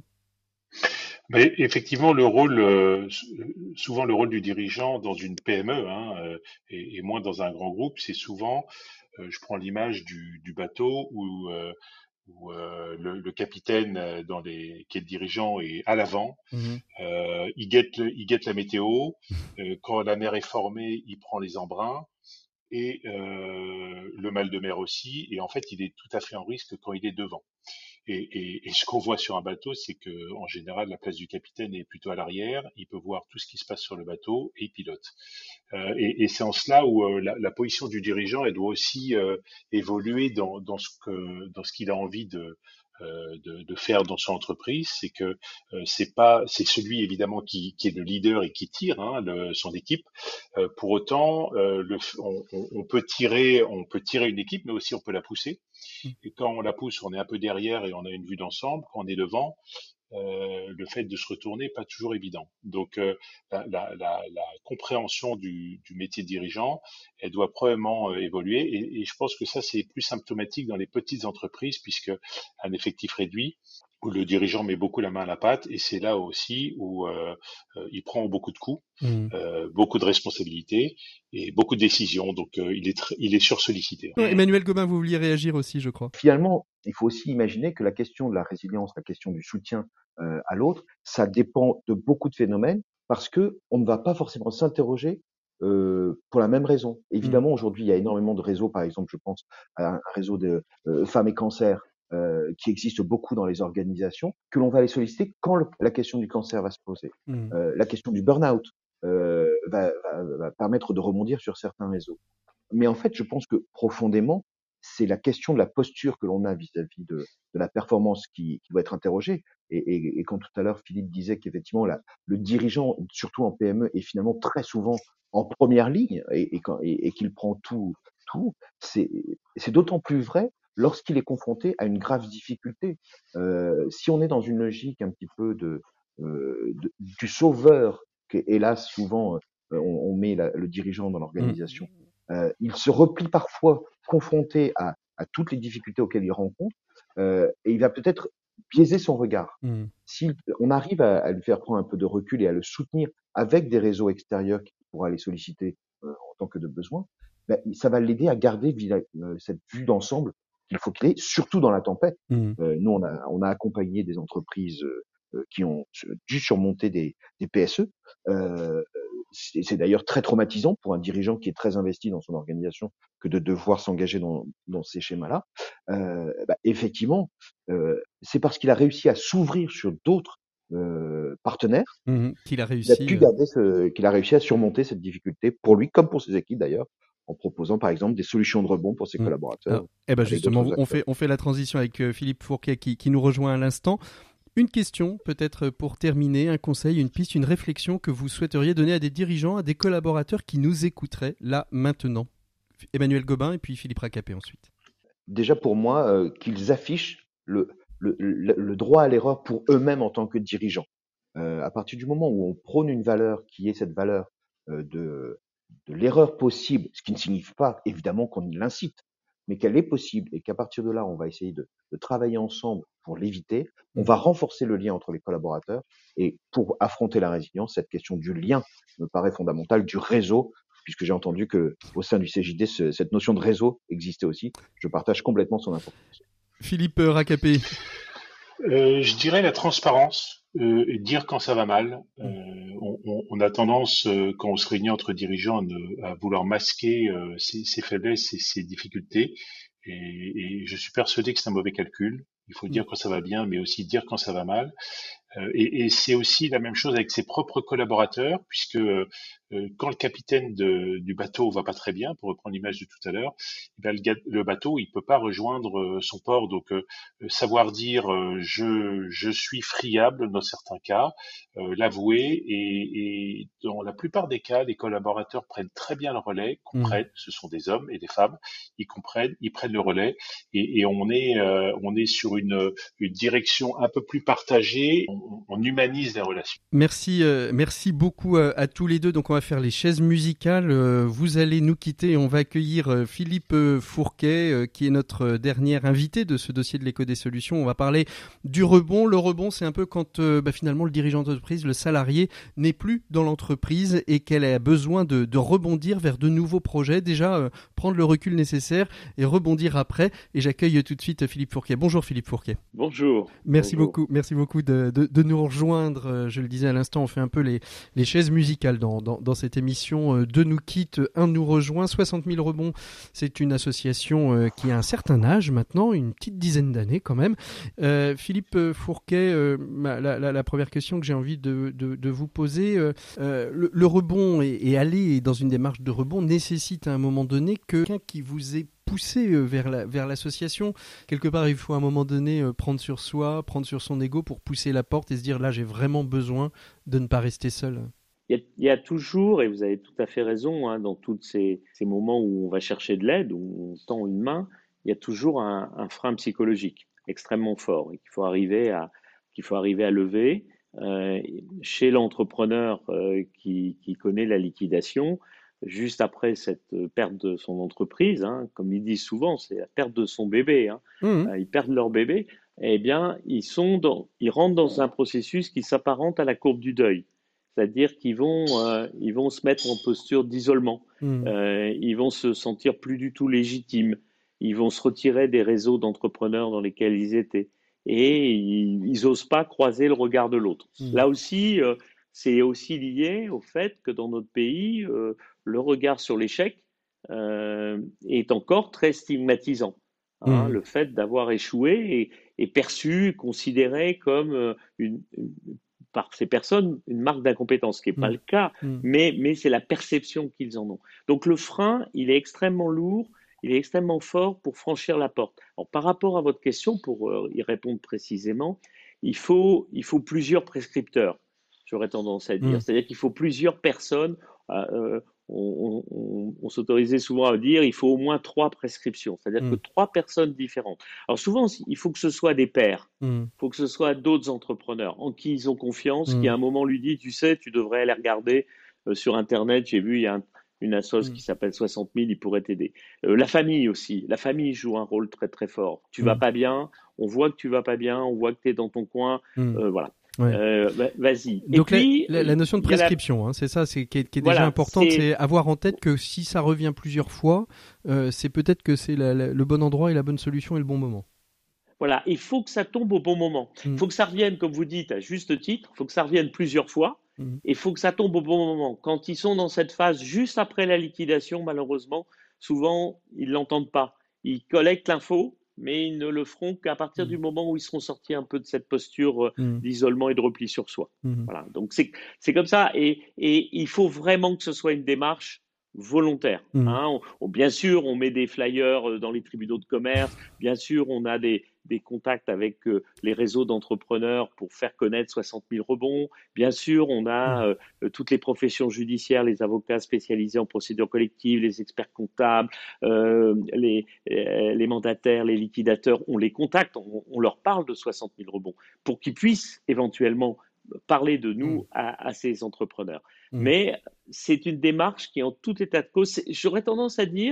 Mais effectivement, le rôle, euh, souvent le rôle du dirigeant dans une P M E, hein, euh, et, et moins dans un grand groupe, c'est souvent, euh, je prends l'image du, du bateau où, euh, où euh, le, le capitaine euh, dans les, qui est le dirigeant est à l'avant,
Mmh.
euh, il guette, le- il guette la météo, euh, quand la mer est formée, il prend les embruns et euh, le mal de mer aussi, et en fait, il est tout à fait en risque quand il est devant. Et, et, et ce qu'on voit sur un bateau, c'est que en général, la place du capitaine est plutôt à l'arrière. Il peut voir tout ce qui se passe sur le bateau et il pilote. Euh, et et c'est en cela où euh, la, la position du dirigeant, elle doit aussi euh, évoluer dans, dans ce que dans ce qu'il a envie de euh, de, de faire dans son entreprise. C'est que euh, c'est pas c'est celui évidemment qui, qui est le leader et qui tire hein, le, son équipe. Euh, pour autant, euh, le, on, on, on peut tirer on peut tirer une équipe, mais aussi on peut la pousser. Et quand on la pousse, on est un peu derrière et on a une vue d'ensemble. Quand on est devant, euh, le fait de se retourner n'est pas toujours évident. Donc, euh, la, la, la, la compréhension du, du métier de dirigeant, elle doit probablement euh, évoluer. Et, et je pense que ça, c'est plus symptomatique dans les petites entreprises, puisque un effectif réduit, où le dirigeant met beaucoup la main à la pâte, et c'est là aussi où euh, euh, il prend beaucoup de coups,
Mmh.
euh, beaucoup de responsabilités et beaucoup de décisions. Donc, euh, il est tr- il est sursollicité.
Ouais, Emmanuel Gobin, vous vouliez réagir aussi, je crois.
Finalement, il faut aussi imaginer que la question de la résilience, la question du soutien euh, à l'autre, ça dépend de beaucoup de phénomènes parce que on ne va pas forcément s'interroger euh, pour la même raison. Évidemment,
Mmh.
aujourd'hui, il y a énormément de réseaux, par exemple, je pense à un réseau de euh, femmes et cancer euh, qui existe beaucoup dans les organisations, que l'on va aller solliciter quand le- la question du cancer va se poser.
Mmh.
Euh, la question du burn-out euh, va, va, va permettre de rebondir sur certains réseaux. Mais en fait, je pense que profondément, c'est la question de la posture que l'on a vis-à-vis de, de la performance qui, qui doit être interrogée. Et, et, et quand tout à l'heure Philippe disait qu'effectivement la, le dirigeant, surtout en P M E, est finalement très souvent en première ligne et, et, quand- et- et qu'il prend tout, tout, c'est c'est d'autant plus vrai lorsqu'il est confronté à une grave difficulté. Euh, si on est dans une logique un petit peu de, euh, de- du sauveur, que hélas souvent euh, on, on met la- le dirigeant dans
Mmh.
l'organisation, euh, il se replie parfois confronté à, à toutes les difficultés auxquelles il rencontre, euh, et il va peut-être biaiser son regard.
Mmh.
Si on arrive à, à lui faire prendre un peu de recul et à le soutenir avec des réseaux extérieurs qui pourra les solliciter euh, en tant que de besoin, ben, ça va l'aider à garder via- euh, cette vue d'ensemble qu'il faut qu'il ait, surtout dans la tempête.
Mmh.
Euh, nous, on a, on a accompagné des entreprises euh, euh, qui ont dû surmonter des, des P S E. Euh, c'est c'est d'ailleurs très traumatisant pour un dirigeant qui est très investi dans son organisation que de devoir s'engager dans, dans ces schémas-là. Euh, bah, effectivement, euh, c'est parce qu'il a réussi à s'ouvrir sur d'autres euh, partenaires
Mmh. Qu'il a
qu'il a
réussi.
pu
euh,
garder ce, qu'il a réussi à surmonter cette difficulté pour lui comme pour ses équipes d'ailleurs, en proposant par exemple des solutions de rebond pour ses
Mmh.
collaborateurs.
Alors, eh ben
avec
justement,
d'autres
on
acteurs.
fait, on fait la transition avec euh, Philippe Fourquet qui, qui nous rejoint à l'instant. Une question, peut-être pour terminer, un conseil, une piste, une réflexion que vous souhaiteriez donner à des dirigeants, à des collaborateurs qui nous écouteraient là, maintenant. Emmanuel Gobin et puis Philippe Racapé ensuite.
Déjà pour moi, euh, qu'ils affichent le, le, le, le droit à l'erreur pour eux-mêmes en tant que dirigeants. Euh, à partir du moment où on prône une valeur qui est cette valeur euh, de, de l'erreur possible, ce qui ne signifie pas évidemment qu'on l'incite, mais qu'elle est possible et qu'à partir de là, on va essayer de, de travailler ensemble pour l'éviter. On va renforcer le lien entre les collaborateurs et pour affronter la résilience, cette question du lien me paraît fondamentale, du réseau, puisque j'ai entendu que au sein du C J D, ce, cette notion de réseau existait aussi. Je partage complètement son importance.
Philippe Racapé.
Euh, je dirais la transparence, euh, et dire quand ça va mal. Euh, on, on, on a tendance, euh, quand on se réunit entre dirigeants, à, ne- à vouloir masquer euh, ses, ses faiblesses et ses difficultés. Et, et je suis persuadé que c'est un mauvais calcul. Il faut dire quand ça va bien, mais aussi dire quand ça va mal. Euh, et, et c'est aussi la même chose avec ses propres collaborateurs, puisque euh, quand le capitaine de, du bateau va pas très bien, pour reprendre l'image de tout à l'heure, eh ben, le, ga- le bateau il peut pas rejoindre euh, son port. Donc euh, savoir dire euh, je je suis friable dans certains cas, euh, l'avouer, et, et dans la plupart des cas, les collaborateurs prennent très bien le relais, comprennent, ce sont des hommes et des femmes, ils comprennent, ils prennent le relais, et, et on est euh, on est sur une une direction un peu plus partagée. On, on humanise les relations.
Merci, euh, merci beaucoup à, à tous les deux. Donc on va faire les chaises musicales. Euh, vous allez nous quitter et on va accueillir euh, Philippe euh, Fourquet, euh, qui est notre euh, dernier invité de ce dossier de l'éco des solutions. On va parler du rebond. Le rebond, c'est un peu quand euh, bah, finalement le dirigeant d'entreprise, le salarié, n'est plus dans l'entreprise et qu'elle a besoin de, de rebondir vers de nouveaux projets. Déjà, euh, prendre le recul nécessaire et rebondir après. Et j'accueille tout de suite Philippe Fourquet. Bonjour Philippe Fourquet.
Bonjour.
Merci
Bonjour.
beaucoup, merci beaucoup de, de, de nous rejoindre. Je le disais à l'instant, on fait un peu les, les chaises musicales dans, dans, dans cette émission. Deux nous quittent, un nous rejoint. soixante mille rebonds, c'est une association qui a un certain âge maintenant, une petite dizaine d'années quand même. Euh, Philippe Fourquet, euh, la, la, la première question que j'ai envie de, de, de vous poser, euh, le, le rebond et, et aller dans une démarche de rebond nécessite à un moment donné que quelqu'un qui vous ait poussé vers la, vers l'association. Quelque part, il faut à un moment donné prendre sur soi, prendre sur son ego pour pousser la porte et se dire là, j'ai vraiment besoin de ne pas rester seul.
Il y a, il y a toujours, et vous avez tout à fait raison, hein, dans tous ces, ces moments où on va chercher de l'aide, où on tend une main, il y a toujours un, un frein psychologique extrêmement fort et qu'il faut arriver à, qu'il faut arriver à lever. Euh, chez l'entrepreneur euh, qui, qui connaît la liquidation, juste après cette perte de son entreprise, hein, comme ils disent souvent, c'est la perte de son bébé, hein, mmh. euh, ils perdent leur bébé, eh bien, ils, sont dans, ils rentrent dans un processus qui s'apparente à la courbe du deuil. C'est-à-dire qu'ils vont, euh, ils vont se mettre en posture d'isolement, mmh. euh, ils vont se sentir plus du tout légitimes, ils vont se retirer des réseaux d'entrepreneurs dans lesquels ils étaient, et ils n'osent pas croiser le regard de l'autre. Mmh. Là aussi, euh, c'est aussi lié au fait que dans notre pays, euh, le regard sur l'échec euh, est encore très stigmatisant. Hein, mmh. Le fait d'avoir échoué est, est perçu, considéré comme euh, une, une, par ces personnes une marque d'incompétence, ce qui n'est mmh. pas le cas, mmh. mais, mais c'est la perception qu'ils en ont. Donc le frein, il est extrêmement lourd, il est extrêmement fort pour franchir la porte. Alors, par rapport à votre question, pour euh, y répondre précisément, il faut, il faut plusieurs prescripteurs, j'aurais tendance à dire. Mmh. C'est-à-dire qu'il faut plusieurs personnes. Euh, on, on, on s'autorisait souvent à dire il faut au moins trois prescriptions, c'est-à-dire mmh. que trois personnes différentes. Alors souvent, il faut que ce soit des pairs, il mmh. faut que ce soit d'autres entrepreneurs en qui ils ont confiance, mmh. qui à un moment lui dit, tu sais, tu devrais aller regarder euh, sur Internet, j'ai vu, il y a un, une assoce mmh. qui s'appelle soixante mille, il pourrait t'aider. Euh, la famille aussi, la famille joue un rôle très très fort. Tu mmh. vas pas bien, on voit que tu vas pas bien, on voit que tu es dans ton coin, mmh. euh, voilà. Ouais. Euh, vas-y.
Donc
et puis,
la, la, la notion de prescription, la... hein, c'est ça, c'est qui est, qui est voilà, déjà importante, c'est... c'est avoir en tête que si ça revient plusieurs fois, euh, c'est peut-être que c'est la, la, le bon endroit et la bonne solution et le bon moment.
Voilà, il faut que ça tombe au bon moment. Il mmh. faut que ça revienne, comme vous dites, à juste titre. Il faut que ça revienne plusieurs fois. Mmh. Et il faut que ça tombe au bon moment. Quand ils sont dans cette phase juste après la liquidation, malheureusement, souvent ils l'entendent pas. Ils collectent l'info, mais ils ne le feront qu'à partir mmh. du moment où ils seront sortis un peu de cette posture mmh. d'isolement et de repli sur soi. Mmh. Voilà. Donc c'est, c'est comme ça, et, et il faut vraiment que ce soit une démarche volontaire. Mmh. Hein. On, on, bien sûr, on met des flyers dans les tribunaux de commerce, bien sûr, on a des, des contacts avec euh, les réseaux d'entrepreneurs pour faire connaître soixante mille rebonds, bien sûr, on a euh, toutes les professions judiciaires, les avocats spécialisés en procédure collective, les experts comptables, euh, les, euh, les mandataires, les liquidateurs, on les contacte, on, on leur parle de soixante mille rebonds pour qu'ils puissent éventuellement parler de nous mmh. à, à ces entrepreneurs. Mmh. Mais c'est une démarche qui, en tout état de cause, j'aurais tendance à dire,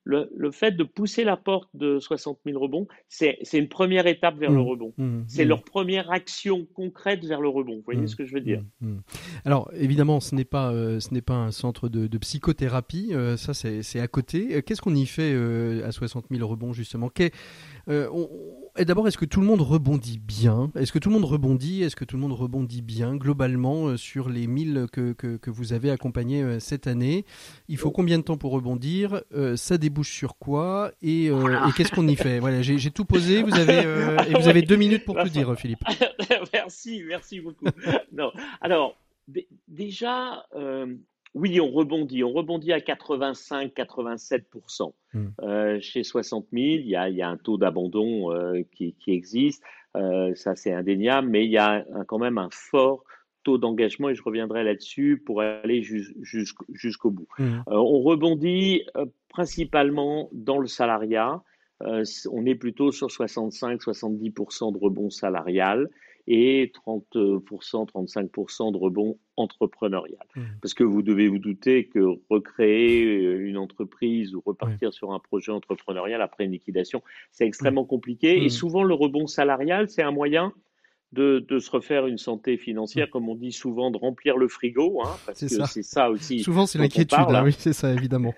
le, le fait de pousser la porte de soixante mille rebonds, c'est, c'est une première étape vers
Mmh,
le rebond.
mmh,
C'est
mmh.
leur première action concrète vers le rebond. Vous voyez
Mmh,
ce que je veux dire?
mmh, mmh. Alors évidemment, ce n'est pas, euh, ce n'est pas un centre de, de psychothérapie, euh, ça c'est, c'est à côté. Euh, Qu'est-ce qu'on y fait euh, à soixante mille rebonds justement? Qu'est- euh, on- et d'abord, est-ce que tout le monde rebondit bien? Est-ce que tout le monde rebondit? Est-ce que tout le monde rebondit bien globalement euh, sur les mille que, que, que vous avez accompagnés euh, cette année? Il faut combien de temps pour rebondir? Euh, ça débouche sur quoi? Et, euh, et qu'est-ce qu'on y fait? Voilà, j'ai, j'ai tout posé. Vous avez euh, et vous avez deux minutes pour tout dire, Philippe.
Merci, merci beaucoup. Non, alors d- déjà, euh, oui, on rebondit. On rebondit à quatre-vingt-cinq à quatre-vingt-sept pour cent.
Mm.
Euh, chez soixante mille, il y a, il y a un taux d'abandon euh, qui, qui existe. Euh, ça, c'est indéniable, mais il y a un- quand même un fort taux d'engagement et je reviendrai là-dessus pour aller jus- jusqu'au jusqu'au bout.
Mm.
Euh, on rebondit euh, principalement dans le salariat. Euh, on est plutôt sur soixante-cinq à soixante-dix pour cent de rebond salarial et trente pour cent, trente-cinq pour cent de rebond entrepreneurial.
Mm.
Parce que vous devez vous douter que recréer une entreprise ou repartir sur un projet entrepreneurial après une liquidation, c'est extrêmement compliqué.
Mm.
Et souvent, le rebond salarial, c'est un moyen de, de se refaire une santé financière,
Mm.
comme on dit souvent, de remplir le frigo, hein, parce
C'est
que
ça.
c'est ça aussi
Souvent, c'est
dont on
l'inquiétude.
parle,
hein,
hein.
oui, c'est ça, évidemment.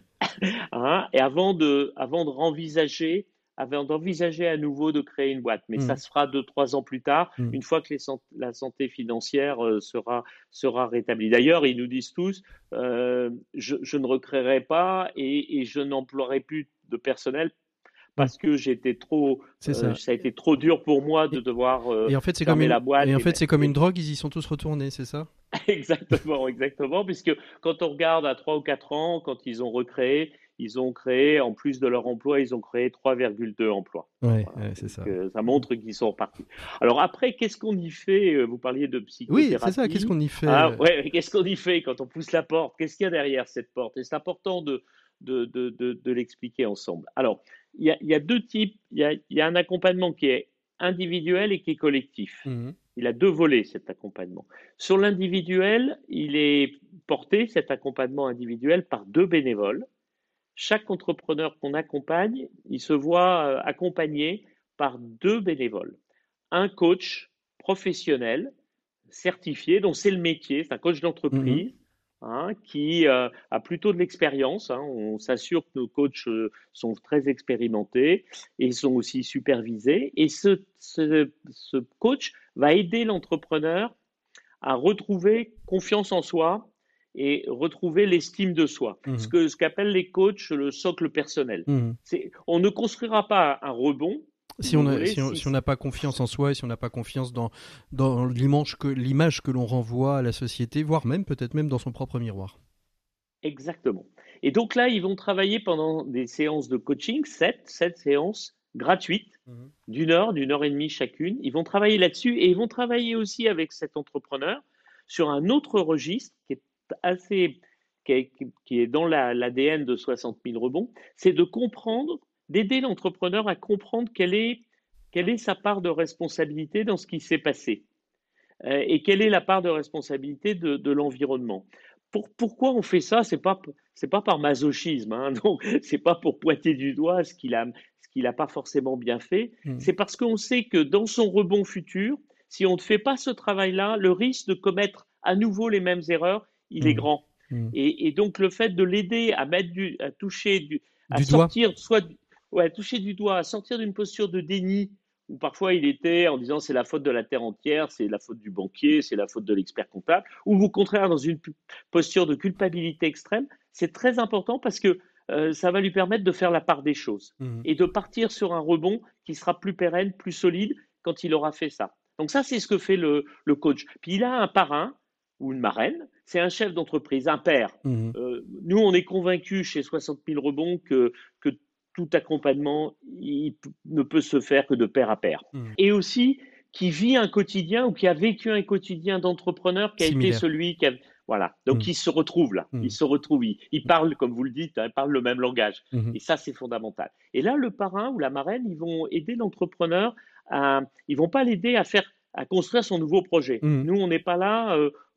Hein, et avant de, avant de renvisager, avant d'envisager à nouveau de créer une boîte, mais
Mm.
ça se fera deux, trois ans plus tard,
Mm.
une fois que les san- la santé financière euh, sera, sera rétablie. D'ailleurs, ils nous disent tous, euh, je, je ne recréerai pas et, et je n'emploierai plus de personnel parce que j'étais trop,
C'est
euh,
ça.
ça a été trop dur pour moi de
Et-
devoir euh,
Et en fait, c'est comme
fermer
une,
la boîte.
et en
et-
fait, c'est comme
et-
une drogue. Ils y sont tous retournés, c'est ça?
Exactement, exactement, puisque quand on regarde à trois ou quatre ans, quand ils ont recréé, ils ont créé, en plus de leur emploi, ils ont créé trois virgule deux emplois.
Ouais,
Voilà,
ouais, c'est ça.
donc, euh, ça montre qu'ils sont repartis. Alors après, qu'est-ce qu'on y fait? Euh, Vous parliez de
Oui,
psychothérapie.
c'est ça. Qu'est-ce qu'on y fait?
Ah, ouais, qu'est-ce qu'on y fait quand on pousse la porte? Qu'est-ce qu'il y a derrière cette porte? Et c'est important de, de, de, de, de l'expliquer ensemble. Alors, il y a, il y a deux types. Il y a, il y a un accompagnement qui est individuel et qui est collectif.
Mhm.
Il a deux volets, cet accompagnement. Sur l'individuel, il est porté, cet accompagnement individuel, par deux bénévoles. Chaque entrepreneur qu'on accompagne, il se voit euh, accompagné par deux bénévoles. Un coach professionnel, certifié, dont c'est le métier, c'est un coach d'entreprise, hein, qui euh, a plutôt de l'expérience. Hein. On s'assure que nos coachs euh, sont très expérimentés et ils sont aussi supervisés. Et ce, ce, ce coach va aider l'entrepreneur à retrouver confiance en soi et retrouver l'estime de soi.
Mhm.
Ce que ce qu'appellent les coachs le socle personnel.
Mhm.
C'est, on ne construira pas un rebond.
Si on
vous
a-
voulez,
si on-
si-
si on n'a pas confiance en soi et si on n'a pas confiance dans, dans l'image que, l'image que l'on renvoie à la société, voire même peut-être même dans son propre miroir.
Exactement. Et donc là, ils vont travailler pendant des séances de coaching, sept, sept séances gratuites,
Mhm.
d'une heure, d'une heure et demie chacune. Ils vont travailler là-dessus et ils vont travailler aussi avec cet entrepreneur sur un autre registre qui est assez, qui est, qui est dans la- l'A D N de soixante mille rebonds, c'est de comprendre, d'aider l'entrepreneur à comprendre quelle est, quelle est sa part de responsabilité dans ce qui s'est passé. Euh, et quelle est la part de responsabilité de, de l'environnement. Pour, pourquoi on fait ça? C'est pas c'est pas par masochisme, hein, donc c'est pas pour pointer du doigt ce qu'il a ce qu'il a pas forcément bien fait.
Mhm.
C'est parce qu'on sait que dans son rebond futur, si on ne fait pas ce travail-là, le risque de commettre à nouveau les mêmes erreurs, il est
Mhm.
grand.
Mhm.
Et, et donc le fait de l'aider à mettre du, à toucher du, à
Du doigt.
sortir soit, du- ouais, à toucher du doigt, à sortir d'une posture de déni où parfois il était en disant c'est la faute de la terre entière, c'est la faute du banquier, c'est la faute de l'expert comptable, ou au contraire dans une pu- posture de culpabilité extrême, c'est très important parce que euh, ça va lui permettre de faire la part des choses
Mhm.
et de partir sur un rebond qui sera plus pérenne, plus solide quand il aura fait ça. Donc ça, c'est ce que fait le, le coach. Puis il a un parrain ou une marraine, c'est un chef d'entreprise, un père.
Mhm.
Euh, nous, on est convaincus chez soixante mille rebonds que, que tout accompagnement il p- ne peut se faire que de pair à pair.
Mhm.
Et aussi qui vit un quotidien ou qui a vécu un quotidien d'entrepreneur qui a
Similaire.
été celui qui a... Voilà, donc
Mhm.
il se retrouve là,
Mhm.
il se retrouve, il, il parle, comme vous le dites, hein, il parle le même langage.
Mhm.
Et ça, c'est fondamental. Et là, le parrain ou la marraine, ils vont aider l'entrepreneur à... Ils vont pas l'aider à faire, à construire son nouveau projet.
Mhm.
Nous, on n'est pas là euh,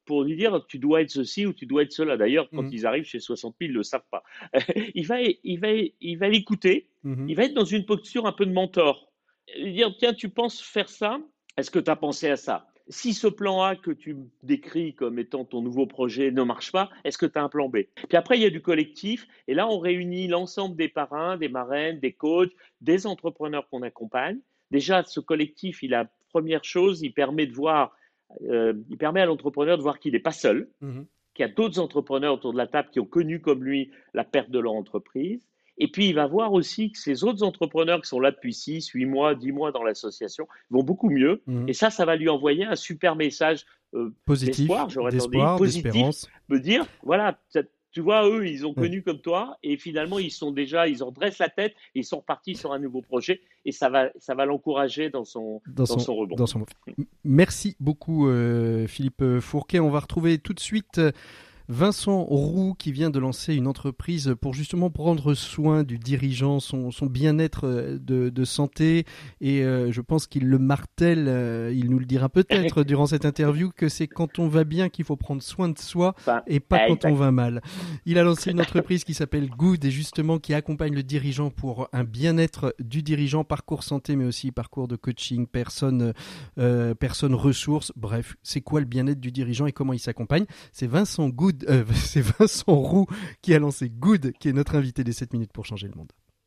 pour lui dire tu dois être ceci ou tu dois être cela. D'ailleurs, quand
Mhm.
ils arrivent chez soixante mille, ils ne le savent pas. il, va, il, va, il va l'écouter,
Mhm.
il va être dans une posture un peu de mentor. Lui dire tiens, tu penses faire ça? Est-ce que tu as pensé à ça? Si ce plan A que tu décris comme étant ton nouveau projet ne marche pas, est-ce que tu as un plan B? Puis après, il y a du collectif. Et là, on réunit l'ensemble des parrains, des marraines, des coachs, des entrepreneurs qu'on accompagne. Déjà, ce collectif, il a première chose, il permet de voir, euh, il permet à l'entrepreneur de voir qu'il n'est pas seul,
Mhm.
qu'il y a d'autres entrepreneurs autour de la table qui ont connu comme lui la perte de leur entreprise. Et puis, il va voir aussi que ces autres entrepreneurs qui sont là depuis six, huit mois, dix mois dans l'association vont beaucoup mieux.
Mhm.
Et ça, ça va lui envoyer un super message euh,
Positif,
d'espoir, j'aurais tendance,
d'espoir,
positif,
d'espérance.
me dire, voilà, tu vois, eux, ils ont
Ouais.
connu comme toi, et finalement, ils sont déjà, ils en dressent la tête, et ils sont repartis sur un nouveau projet, et ça va, ça va l'encourager dans son,
Dans
dans
son,
son rebond.
dans son- Merci beaucoup, euh, Philippe Fourquet. On va retrouver tout de suite euh, Vincent Roux qui vient de lancer une entreprise pour justement prendre soin du dirigeant, son, son bien-être euh, de, de santé. Et euh, je pense qu'il le martèle, euh, il nous le dira peut-être durant cette interview, que c'est quand on va bien qu'il faut prendre soin de soi
Enfin,
et pas quand
exact.
on va mal. Il a lancé une entreprise qui s'appelle Good et justement qui accompagne le dirigeant pour un bien-être du dirigeant, parcours santé mais aussi parcours de coaching, personnes euh, personnes ressources. Bref, c'est quoi le bien-être du dirigeant et comment il s'accompagne? C'est Vincent Good, euh, c'est Vincent Roux qui a lancé Good, qui est notre invité des sept minutes pour changer le monde.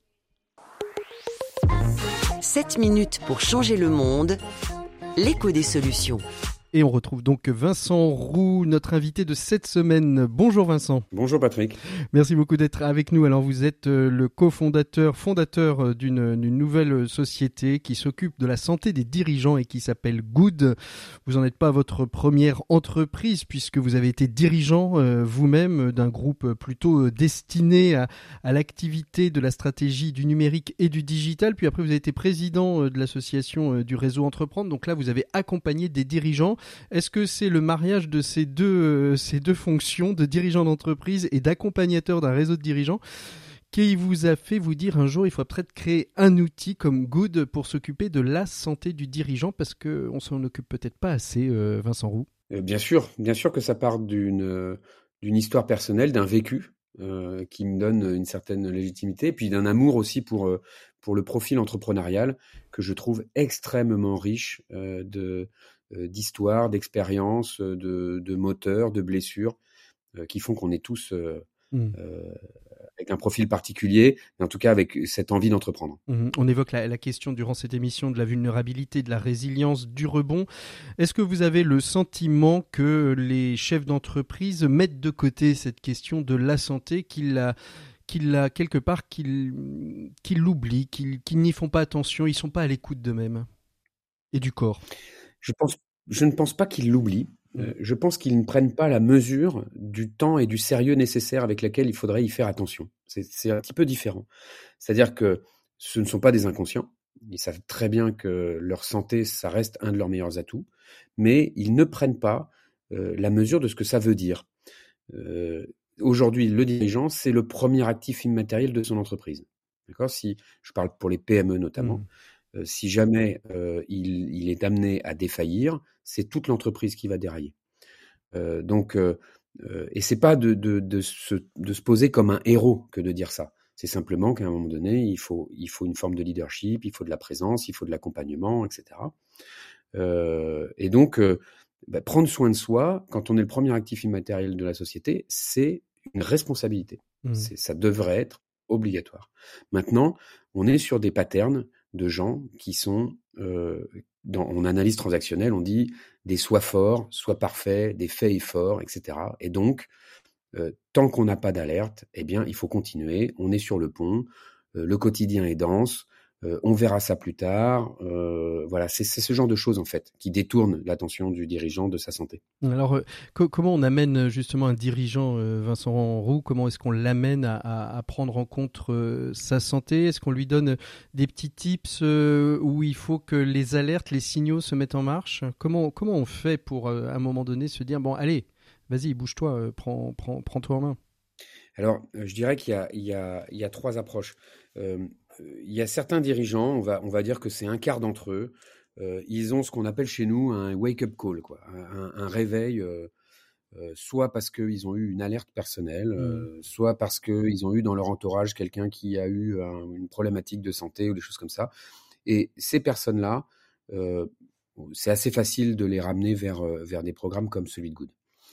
sept minutes pour changer le monde, l'écho des solutions.
Et on retrouve donc Vincent Roux, notre invité de cette semaine. Bonjour Vincent.
Bonjour Patrick.
Merci beaucoup d'être avec nous. Alors vous êtes le cofondateur, fondateur d'une, d'une nouvelle société qui s'occupe de la santé des dirigeants et qui s'appelle Good. Vous n'en êtes pas à votre première entreprise puisque vous avez été dirigeant euh, vous-même d'un groupe plutôt destiné à, à l'activité de la stratégie du numérique et du digital. Puis après vous avez été président de l'association du réseau Entreprendre. Donc là vous avez accompagné des dirigeants. Est-ce que c'est le mariage de ces deux, euh, ces deux fonctions de dirigeant d'entreprise et d'accompagnateur d'un réseau de dirigeants qui vous a fait vous dire un jour il faut peut-être créer un outil comme Good pour s'occuper de la santé du dirigeant parce qu'on s'en occupe peut-être pas assez, euh, Vincent Roux?
Euh, bien sûr, bien sûr que ça part d'une, euh, d'une histoire personnelle, d'un vécu euh, qui me donne une certaine légitimité, puis d'un amour aussi pour, euh, pour le profil entrepreneurial que je trouve extrêmement riche euh, de... d'histoire, d'expérience, de, de moteurs, de blessures, euh, qui font qu'on est tous euh, mmh. euh, avec un profil particulier, mais en tout cas avec cette envie d'entreprendre.
Mmh. On évoque la, la question durant cette émission de la vulnérabilité, de la résilience, du rebond. Est-ce que vous avez le sentiment que les chefs d'entreprise mettent de côté cette question de la santé, qu'ils la qu'ils la, quelque part, qu'ils, qu'ils l'oublient, qu'ils, qu'ils n'y font pas attention, ils ne sont pas à l'écoute d'eux-mêmes et du corps?
Je pense, je ne pense pas qu'ils l'oublient. Euh, je pense qu'ils ne prennent pas la mesure du temps et du sérieux nécessaire avec lequel il faudrait y faire attention. C'est, c'est un petit peu différent. C'est-à-dire que ce ne sont pas des inconscients. Ils savent très bien que leur santé, ça reste un de leurs meilleurs atouts, mais ils ne prennent pas euh, la mesure de ce que ça veut dire. Euh, aujourd'hui, le dirigeant, c'est le premier actif immatériel de son entreprise. D'accord ? Si je parle pour les P M E notamment. Mmh. Euh, si jamais euh, il, il est amené à défaillir, c'est toute l'entreprise qui va dérailler. Euh, donc, euh, euh, et c'est pas de, de, de, se, de se poser comme un héros que de dire ça. C'est simplement qu'à un moment donné, il faut, il faut une forme de leadership, il faut de la présence, il faut de l'accompagnement, et cetera. Euh, et donc, euh, bah, prendre soin de soi, quand on est le premier actif immatériel de la société, c'est une responsabilité. Mmh. C'est, ça devrait être obligatoire. Maintenant, on est sur des patterns de gens qui sont, euh, dans, en analyse transactionnelle, on dit des sois forts, sois parfaits, des faits et forts, et cetera. Et donc, euh, tant qu'on n'a pas d'alerte, eh bien, il faut continuer. On est sur le pont, euh, le quotidien est dense, euh, on verra ça plus tard. Euh, voilà, c'est, c'est ce genre de choses en fait qui détournent l'attention du dirigeant de sa santé.
Alors, euh, co- comment on amène justement un dirigeant, euh, Vincent Roux, comment est-ce qu'on l'amène à, à, à prendre en compte euh, sa santé? Est-ce qu'on lui donne des petits tips euh, où il faut que les alertes, les signaux se mettent en marche? Comment comment on fait pour euh, à un moment donné se dire bon, allez, vas-y, bouge-toi, euh, prends, prends, prends-toi en main?
Alors, je dirais qu'il y a, il y a, il y a trois approches. Euh, il y a certains dirigeants, on va, on va dire que c'est un quart d'entre eux, euh, ils ont ce qu'on appelle chez nous un wake-up call, quoi, un, un réveil, euh, euh, soit parce qu'ils ont eu une alerte personnelle,
Mmh.
euh, soit parce qu'ils ont eu dans leur entourage quelqu'un qui a eu un- une problématique de santé ou des choses comme ça. Et ces personnes-là, euh, c'est assez facile de les ramener vers, euh, vers des programmes comme celui de Good.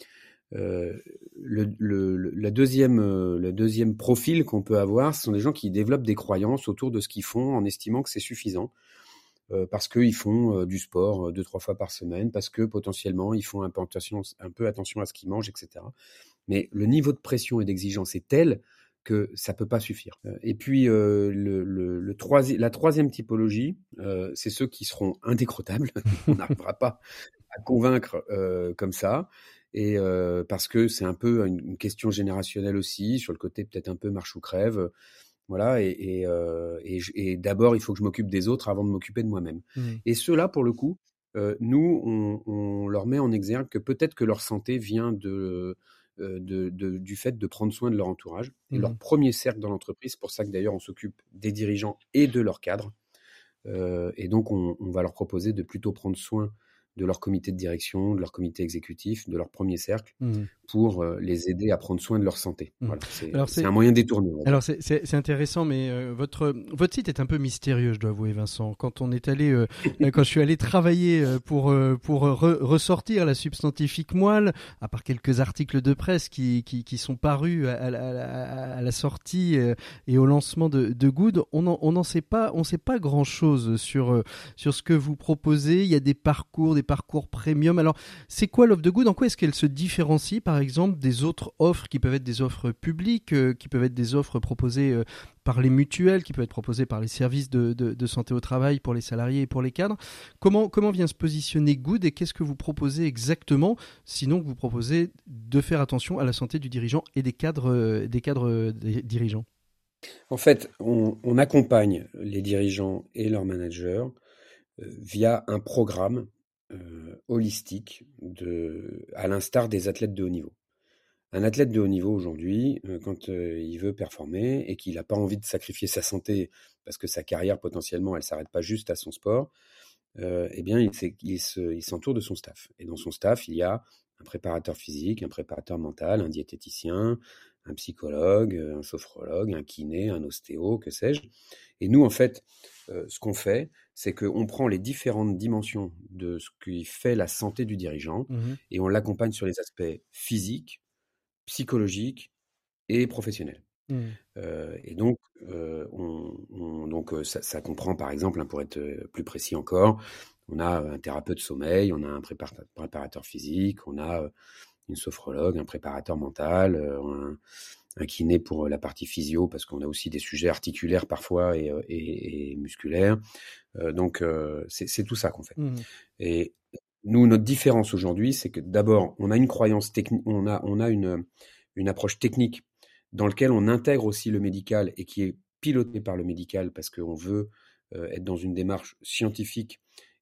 Euh, le, le, le- la deuxième, euh, le deuxième profil qu'on peut avoir, ce sont des gens qui développent des croyances autour de ce qu'ils font en estimant que c'est suffisant, euh, parce qu'ils font euh, du sport euh, deux, trois fois par semaine, parce que potentiellement ils font un peu attention, un peu attention à ce qu'ils mangent, et cetera. Mais le niveau de pression et d'exigence est tel que ça peut pas suffire. Euh, Et puis euh, le, le, le troisi- la troisième typologie, euh, c'est ceux qui seront indécrottables. On n'arrivera pas à convaincre euh, comme ça. Et euh, parce que c'est un peu une, une question générationnelle aussi, sur le côté peut-être un peu marche ou crève. Voilà, et, et, euh, et, je- et d'abord, il faut que je m'occupe des autres avant de m'occuper de moi-même.
Mmh.
Et ceux-là, pour le coup, euh, nous, on, on leur met en exergue que peut-être que leur santé vient de, euh, de, de- du fait de prendre soin de leur entourage. Et leur
Mmh.
premier cercle dans l'entreprise, c'est pour ça que d'ailleurs on s'occupe des dirigeants et de leurs cadres. Euh, et donc, on, on va leur proposer de plutôt prendre soin de leur comité de direction, de leur comité exécutif, de leur premier cercle,
Mmh.
pour euh, les aider à prendre soin de leur santé.
Mmh.
Voilà, c'est
Alors
c'est
c'est
un moyen détourné, on va dire.
Alors c'est, c'est, c'est intéressant, mais euh, votre votre site est un peu mystérieux, je dois avouer, Vincent. Quand on est allé, euh, euh, quand je suis allé travailler euh, pour euh, pour euh, re- ressortir la substantifique moelle, à part quelques articles de presse qui qui, qui sont parus à, à, à, à la sortie euh, et au lancement de, de Good, on n'en on n'en sait pas, on sait pas grand chose sur euh, sur ce que vous proposez. Il y a des parcours, des parcours premium. Alors c'est quoi l'offre de Good? En quoi est-ce qu'elle se différencie, par exemple, des autres offres qui peuvent être des offres publiques, euh, qui peuvent être des offres proposées euh, par les mutuelles, qui peuvent être proposées par les services de, de, de santé au travail pour les salariés et pour les cadres? Comment, comment vient se positionner Good et qu'est-ce que vous proposez exactement? Sinon, vous proposez de faire attention à la santé du dirigeant et des cadres, euh, des cadres euh, des dirigeants.
En fait, on, on accompagne les dirigeants et leurs managers euh, via un programme euh, holistique, de, à l'instar des athlètes de haut niveau. Un athlète de haut niveau aujourd'hui, euh, quand euh, il veut performer et qu'il n'a pas envie de sacrifier sa santé parce que sa carrière potentiellement elle s'arrête pas juste à son sport, euh, eh bien il, s'est- il se- il s'entoure de son staff. Et dans son staff, il y a un préparateur physique, un préparateur mental, un diététicien, un psychologue, euh, un sophrologue, un kiné, un ostéo, que sais-je. Et nous, en fait, euh, ce qu'on fait, c'est qu'on prend les différentes dimensions de ce qui fait la santé du dirigeant
Mhm.
et on l'accompagne sur les aspects physiques, psychologiques et professionnels.
Mhm.
Euh, et donc, euh, on, on- donc euh, ça, ça comprend par exemple, hein, pour être euh, plus précis encore, on a un thérapeute sommeil, on a un prépara- préparateur physique, on a euh, une sophrologue, un préparateur mental, euh, un, un kiné pour euh, la partie physio, parce qu'on a aussi des sujets articulaires parfois et, euh, et- et musculaires. Euh, donc, euh, c'est c'est tout ça qu'on fait.
Mhm.
Et nous, notre différence aujourd'hui, c'est que d'abord, on a une croyance technique, on a, on a une, une approche technique dans laquelle on intègre aussi le médical et qui est piloté par le médical parce qu'on veut euh, être dans une démarche scientifique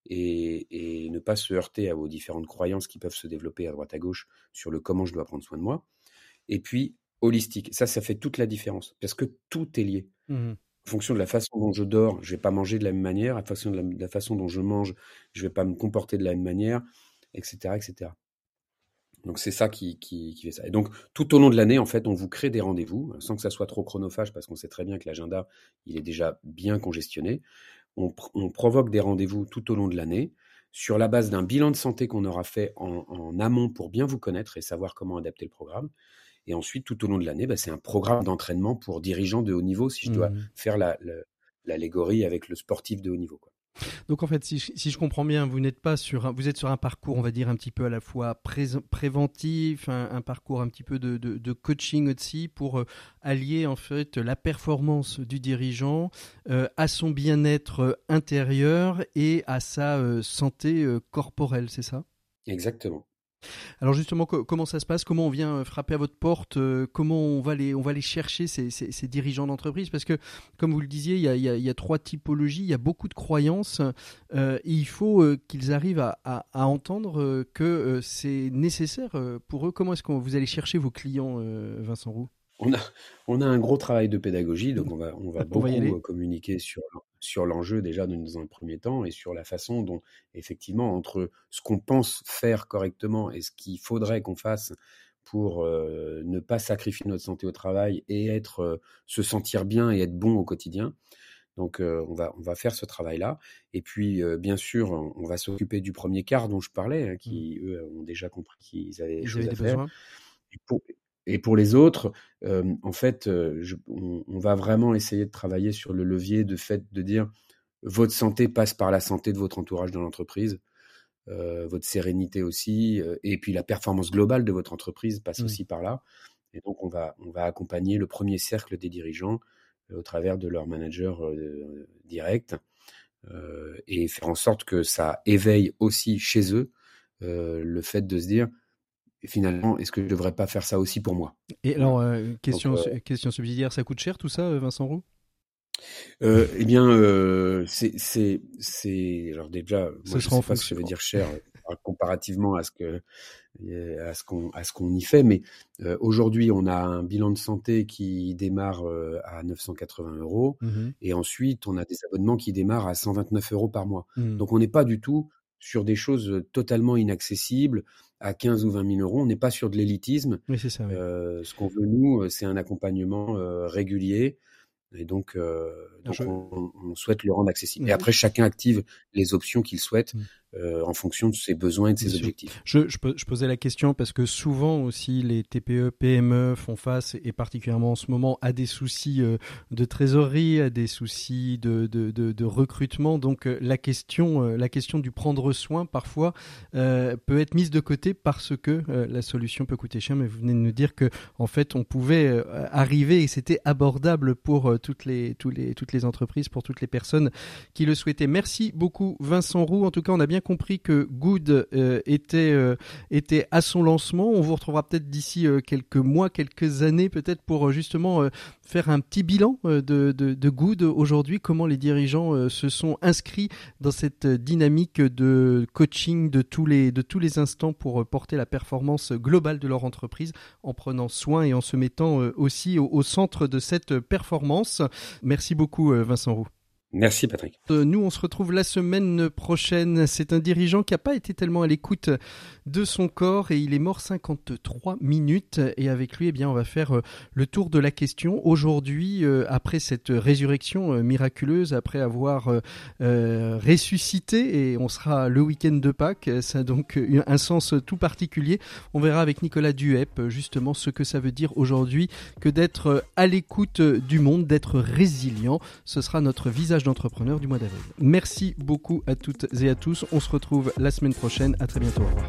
et, et ne pas se heurter à- aux différentes croyances qui peuvent se développer à droite à gauche sur le comment je dois prendre soin de moi. Et puis, holistique. Ça, ça fait toute la différence parce que tout est lié.
Mhm.
En fonction de la façon dont je dors, je vais pas manger de la même manière. En fonction de la, de la façon dont je mange, je vais pas me comporter de la même manière, et cetera, et cetera. Donc c'est ça qui, qui, qui fait ça. Et donc tout au long de l'année, en fait, on vous crée des rendez-vous, sans que ça soit trop chronophage, parce qu'on sait très bien que l'agenda, il est déjà bien congestionné. On, pr- on provoque des rendez-vous tout au long de l'année, sur la base d'un bilan de santé qu'on aura fait en, en amont pour bien vous connaître et savoir comment adapter le programme. Et ensuite, tout au long de l'année, bah, c'est un programme d'entraînement pour dirigeants de haut niveau, si je dois
Mhm.
faire la, la- l'allégorie avec le sportif de haut niveau, quoi.
Donc en fait, si je, si je comprends bien, vous n'êtes pas sur un, vous êtes sur un parcours, on va dire un petit peu à la fois pré- préventif, un, un parcours un petit peu de, de, de coaching aussi pour euh, allier en fait la performance du dirigeant euh, à son bien-être euh, intérieur et à sa euh, santé euh, corporelle, c'est ça?
Exactement.
Alors justement, co- comment ça se passe? Comment on vient euh, frapper à votre porte? euh, Comment on va les, on va les chercher, ces, ces- ces dirigeants d'entreprise? Parce que, comme vous le disiez, il y a, il y a- il y a trois typologies, il y a beaucoup de croyances, euh, et il faut euh, qu'ils arrivent à, à- à entendre euh, que euh, c'est nécessaire euh, pour eux. Comment est-ce que vous allez chercher vos clients, euh, Vincent Roux?
On a, on a un gros travail de pédagogie, donc on va, on va
On va y
beaucoup
aller.
euh, communiquer sur, leur- sur l'enjeu déjà dans un premier temps et sur la façon dont, effectivement, entre ce qu'on pense faire correctement et ce qu'il faudrait qu'on fasse pour euh, ne pas sacrifier notre santé au travail et être, euh, se sentir bien et être bon au quotidien. Donc, euh, on va, on va faire ce travail-là. Et puis, euh, bien sûr, on, on va s'occuper du premier quart dont je parlais, hein, qui, eux, ont déjà compris qu'ils avaient des
Ils
choses
avaient
à
des
faire.
besoins.
Et pour, et pour les autres, euh, en fait, euh, je, on, on va vraiment essayer de travailler sur le levier de fait de dire votre santé passe par la santé de votre entourage dans l'entreprise, euh, votre sérénité aussi, euh, et puis la performance globale de votre entreprise passe
Mmh.
aussi par là. Et donc, on va, on va accompagner le premier cercle des dirigeants euh, au travers de leur manager euh, direct euh, et faire en sorte que ça éveille aussi chez eux euh, le fait de se dire finalement, est-ce que je ne devrais pas faire ça aussi pour moi?
Et
Voilà.
alors, euh, question,
Donc, euh,
question subsidiaire, ça coûte cher tout ça, euh, Vincent Roux?
Euh, eh bien, euh, c'est, c'est, c'est, alors déjà,
Ce
moi, je
sera en
sais pas ce que ça veut
fonction.
dire cher euh, comparativement à ce que, euh, à ce qu'on, à ce qu'on y fait, mais euh, aujourd'hui, on a un bilan de santé qui démarre euh, à neuf cent quatre-vingts euros,
Mhm.
et ensuite, on a des abonnements qui démarrent à cent vingt-neuf euros par mois.
Mhm.
Donc, on n'est pas du tout sur des choses totalement inaccessibles à quinze ou vingt mille euros. On n'est pas sur de l'élitisme.
Oui, c'est ça, oui.
Euh, ce qu'on veut, nous, c'est un accompagnement euh, régulier. Et donc, euh, donc
Je-
on, on souhaite le rendre accessible. Et
Mhm.
après, chacun active les options qu'il souhaite
Mhm.
euh, en fonction de ses besoins et de ses
Bien sûr.
objectifs.
Je, je, po- je posais la question parce que souvent aussi les T P E, P M E font face, et particulièrement en ce moment, à des soucis euh, de trésorerie, à des soucis de, de, de, de recrutement. Donc euh, la question, euh, la question du prendre soin parfois euh, peut être mise de côté parce que euh, la solution peut coûter cher. Mais vous venez de nous dire que en fait on pouvait euh, arriver et c'était abordable pour euh, toutes les, tous les, toutes les entreprises, pour toutes les personnes qui le souhaitaient. Merci beaucoup Vincent Roux. En tout cas, on a bien compris que Good euh, était, euh, était à son lancement. On vous retrouvera peut-être d'ici euh, quelques mois, quelques années peut-être pour euh, justement euh, faire un petit bilan euh, de, de, de Good aujourd'hui, comment les dirigeants euh, se sont inscrits dans cette dynamique de coaching de tous les, de tous les instants pour euh, porter la performance globale de leur entreprise en prenant soin et en se mettant euh, aussi au, au centre de cette performance. Merci beaucoup euh, Vincent Roux.
Merci Patrick.
Euh, Nous, on se retrouve la semaine prochaine. C'est un dirigeant qui n'a pas été tellement à l'écoute de son corps et il est mort cinquante-trois minutes. Et avec lui, eh bien, on va faire euh, le tour de la question. Aujourd'hui, euh, après cette résurrection euh, miraculeuse, après avoir euh, euh, ressuscité, et on sera le week-end de Pâques, ça a donc eu un sens tout particulier. On verra avec Nicolas Duhep justement ce que ça veut dire aujourd'hui que d'être à l'écoute du monde, d'être résilient. Ce sera notre visage d'entrepreneur du mois d'avril. Merci beaucoup à toutes et à tous. On se retrouve la semaine prochaine. À très bientôt. Au revoir.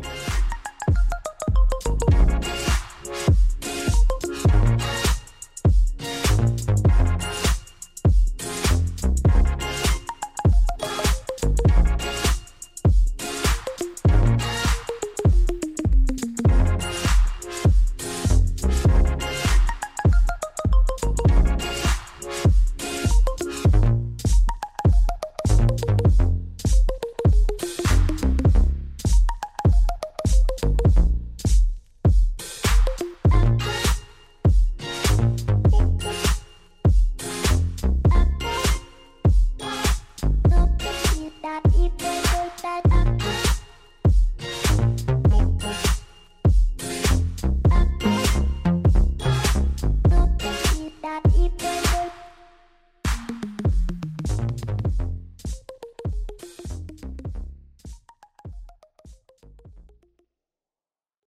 That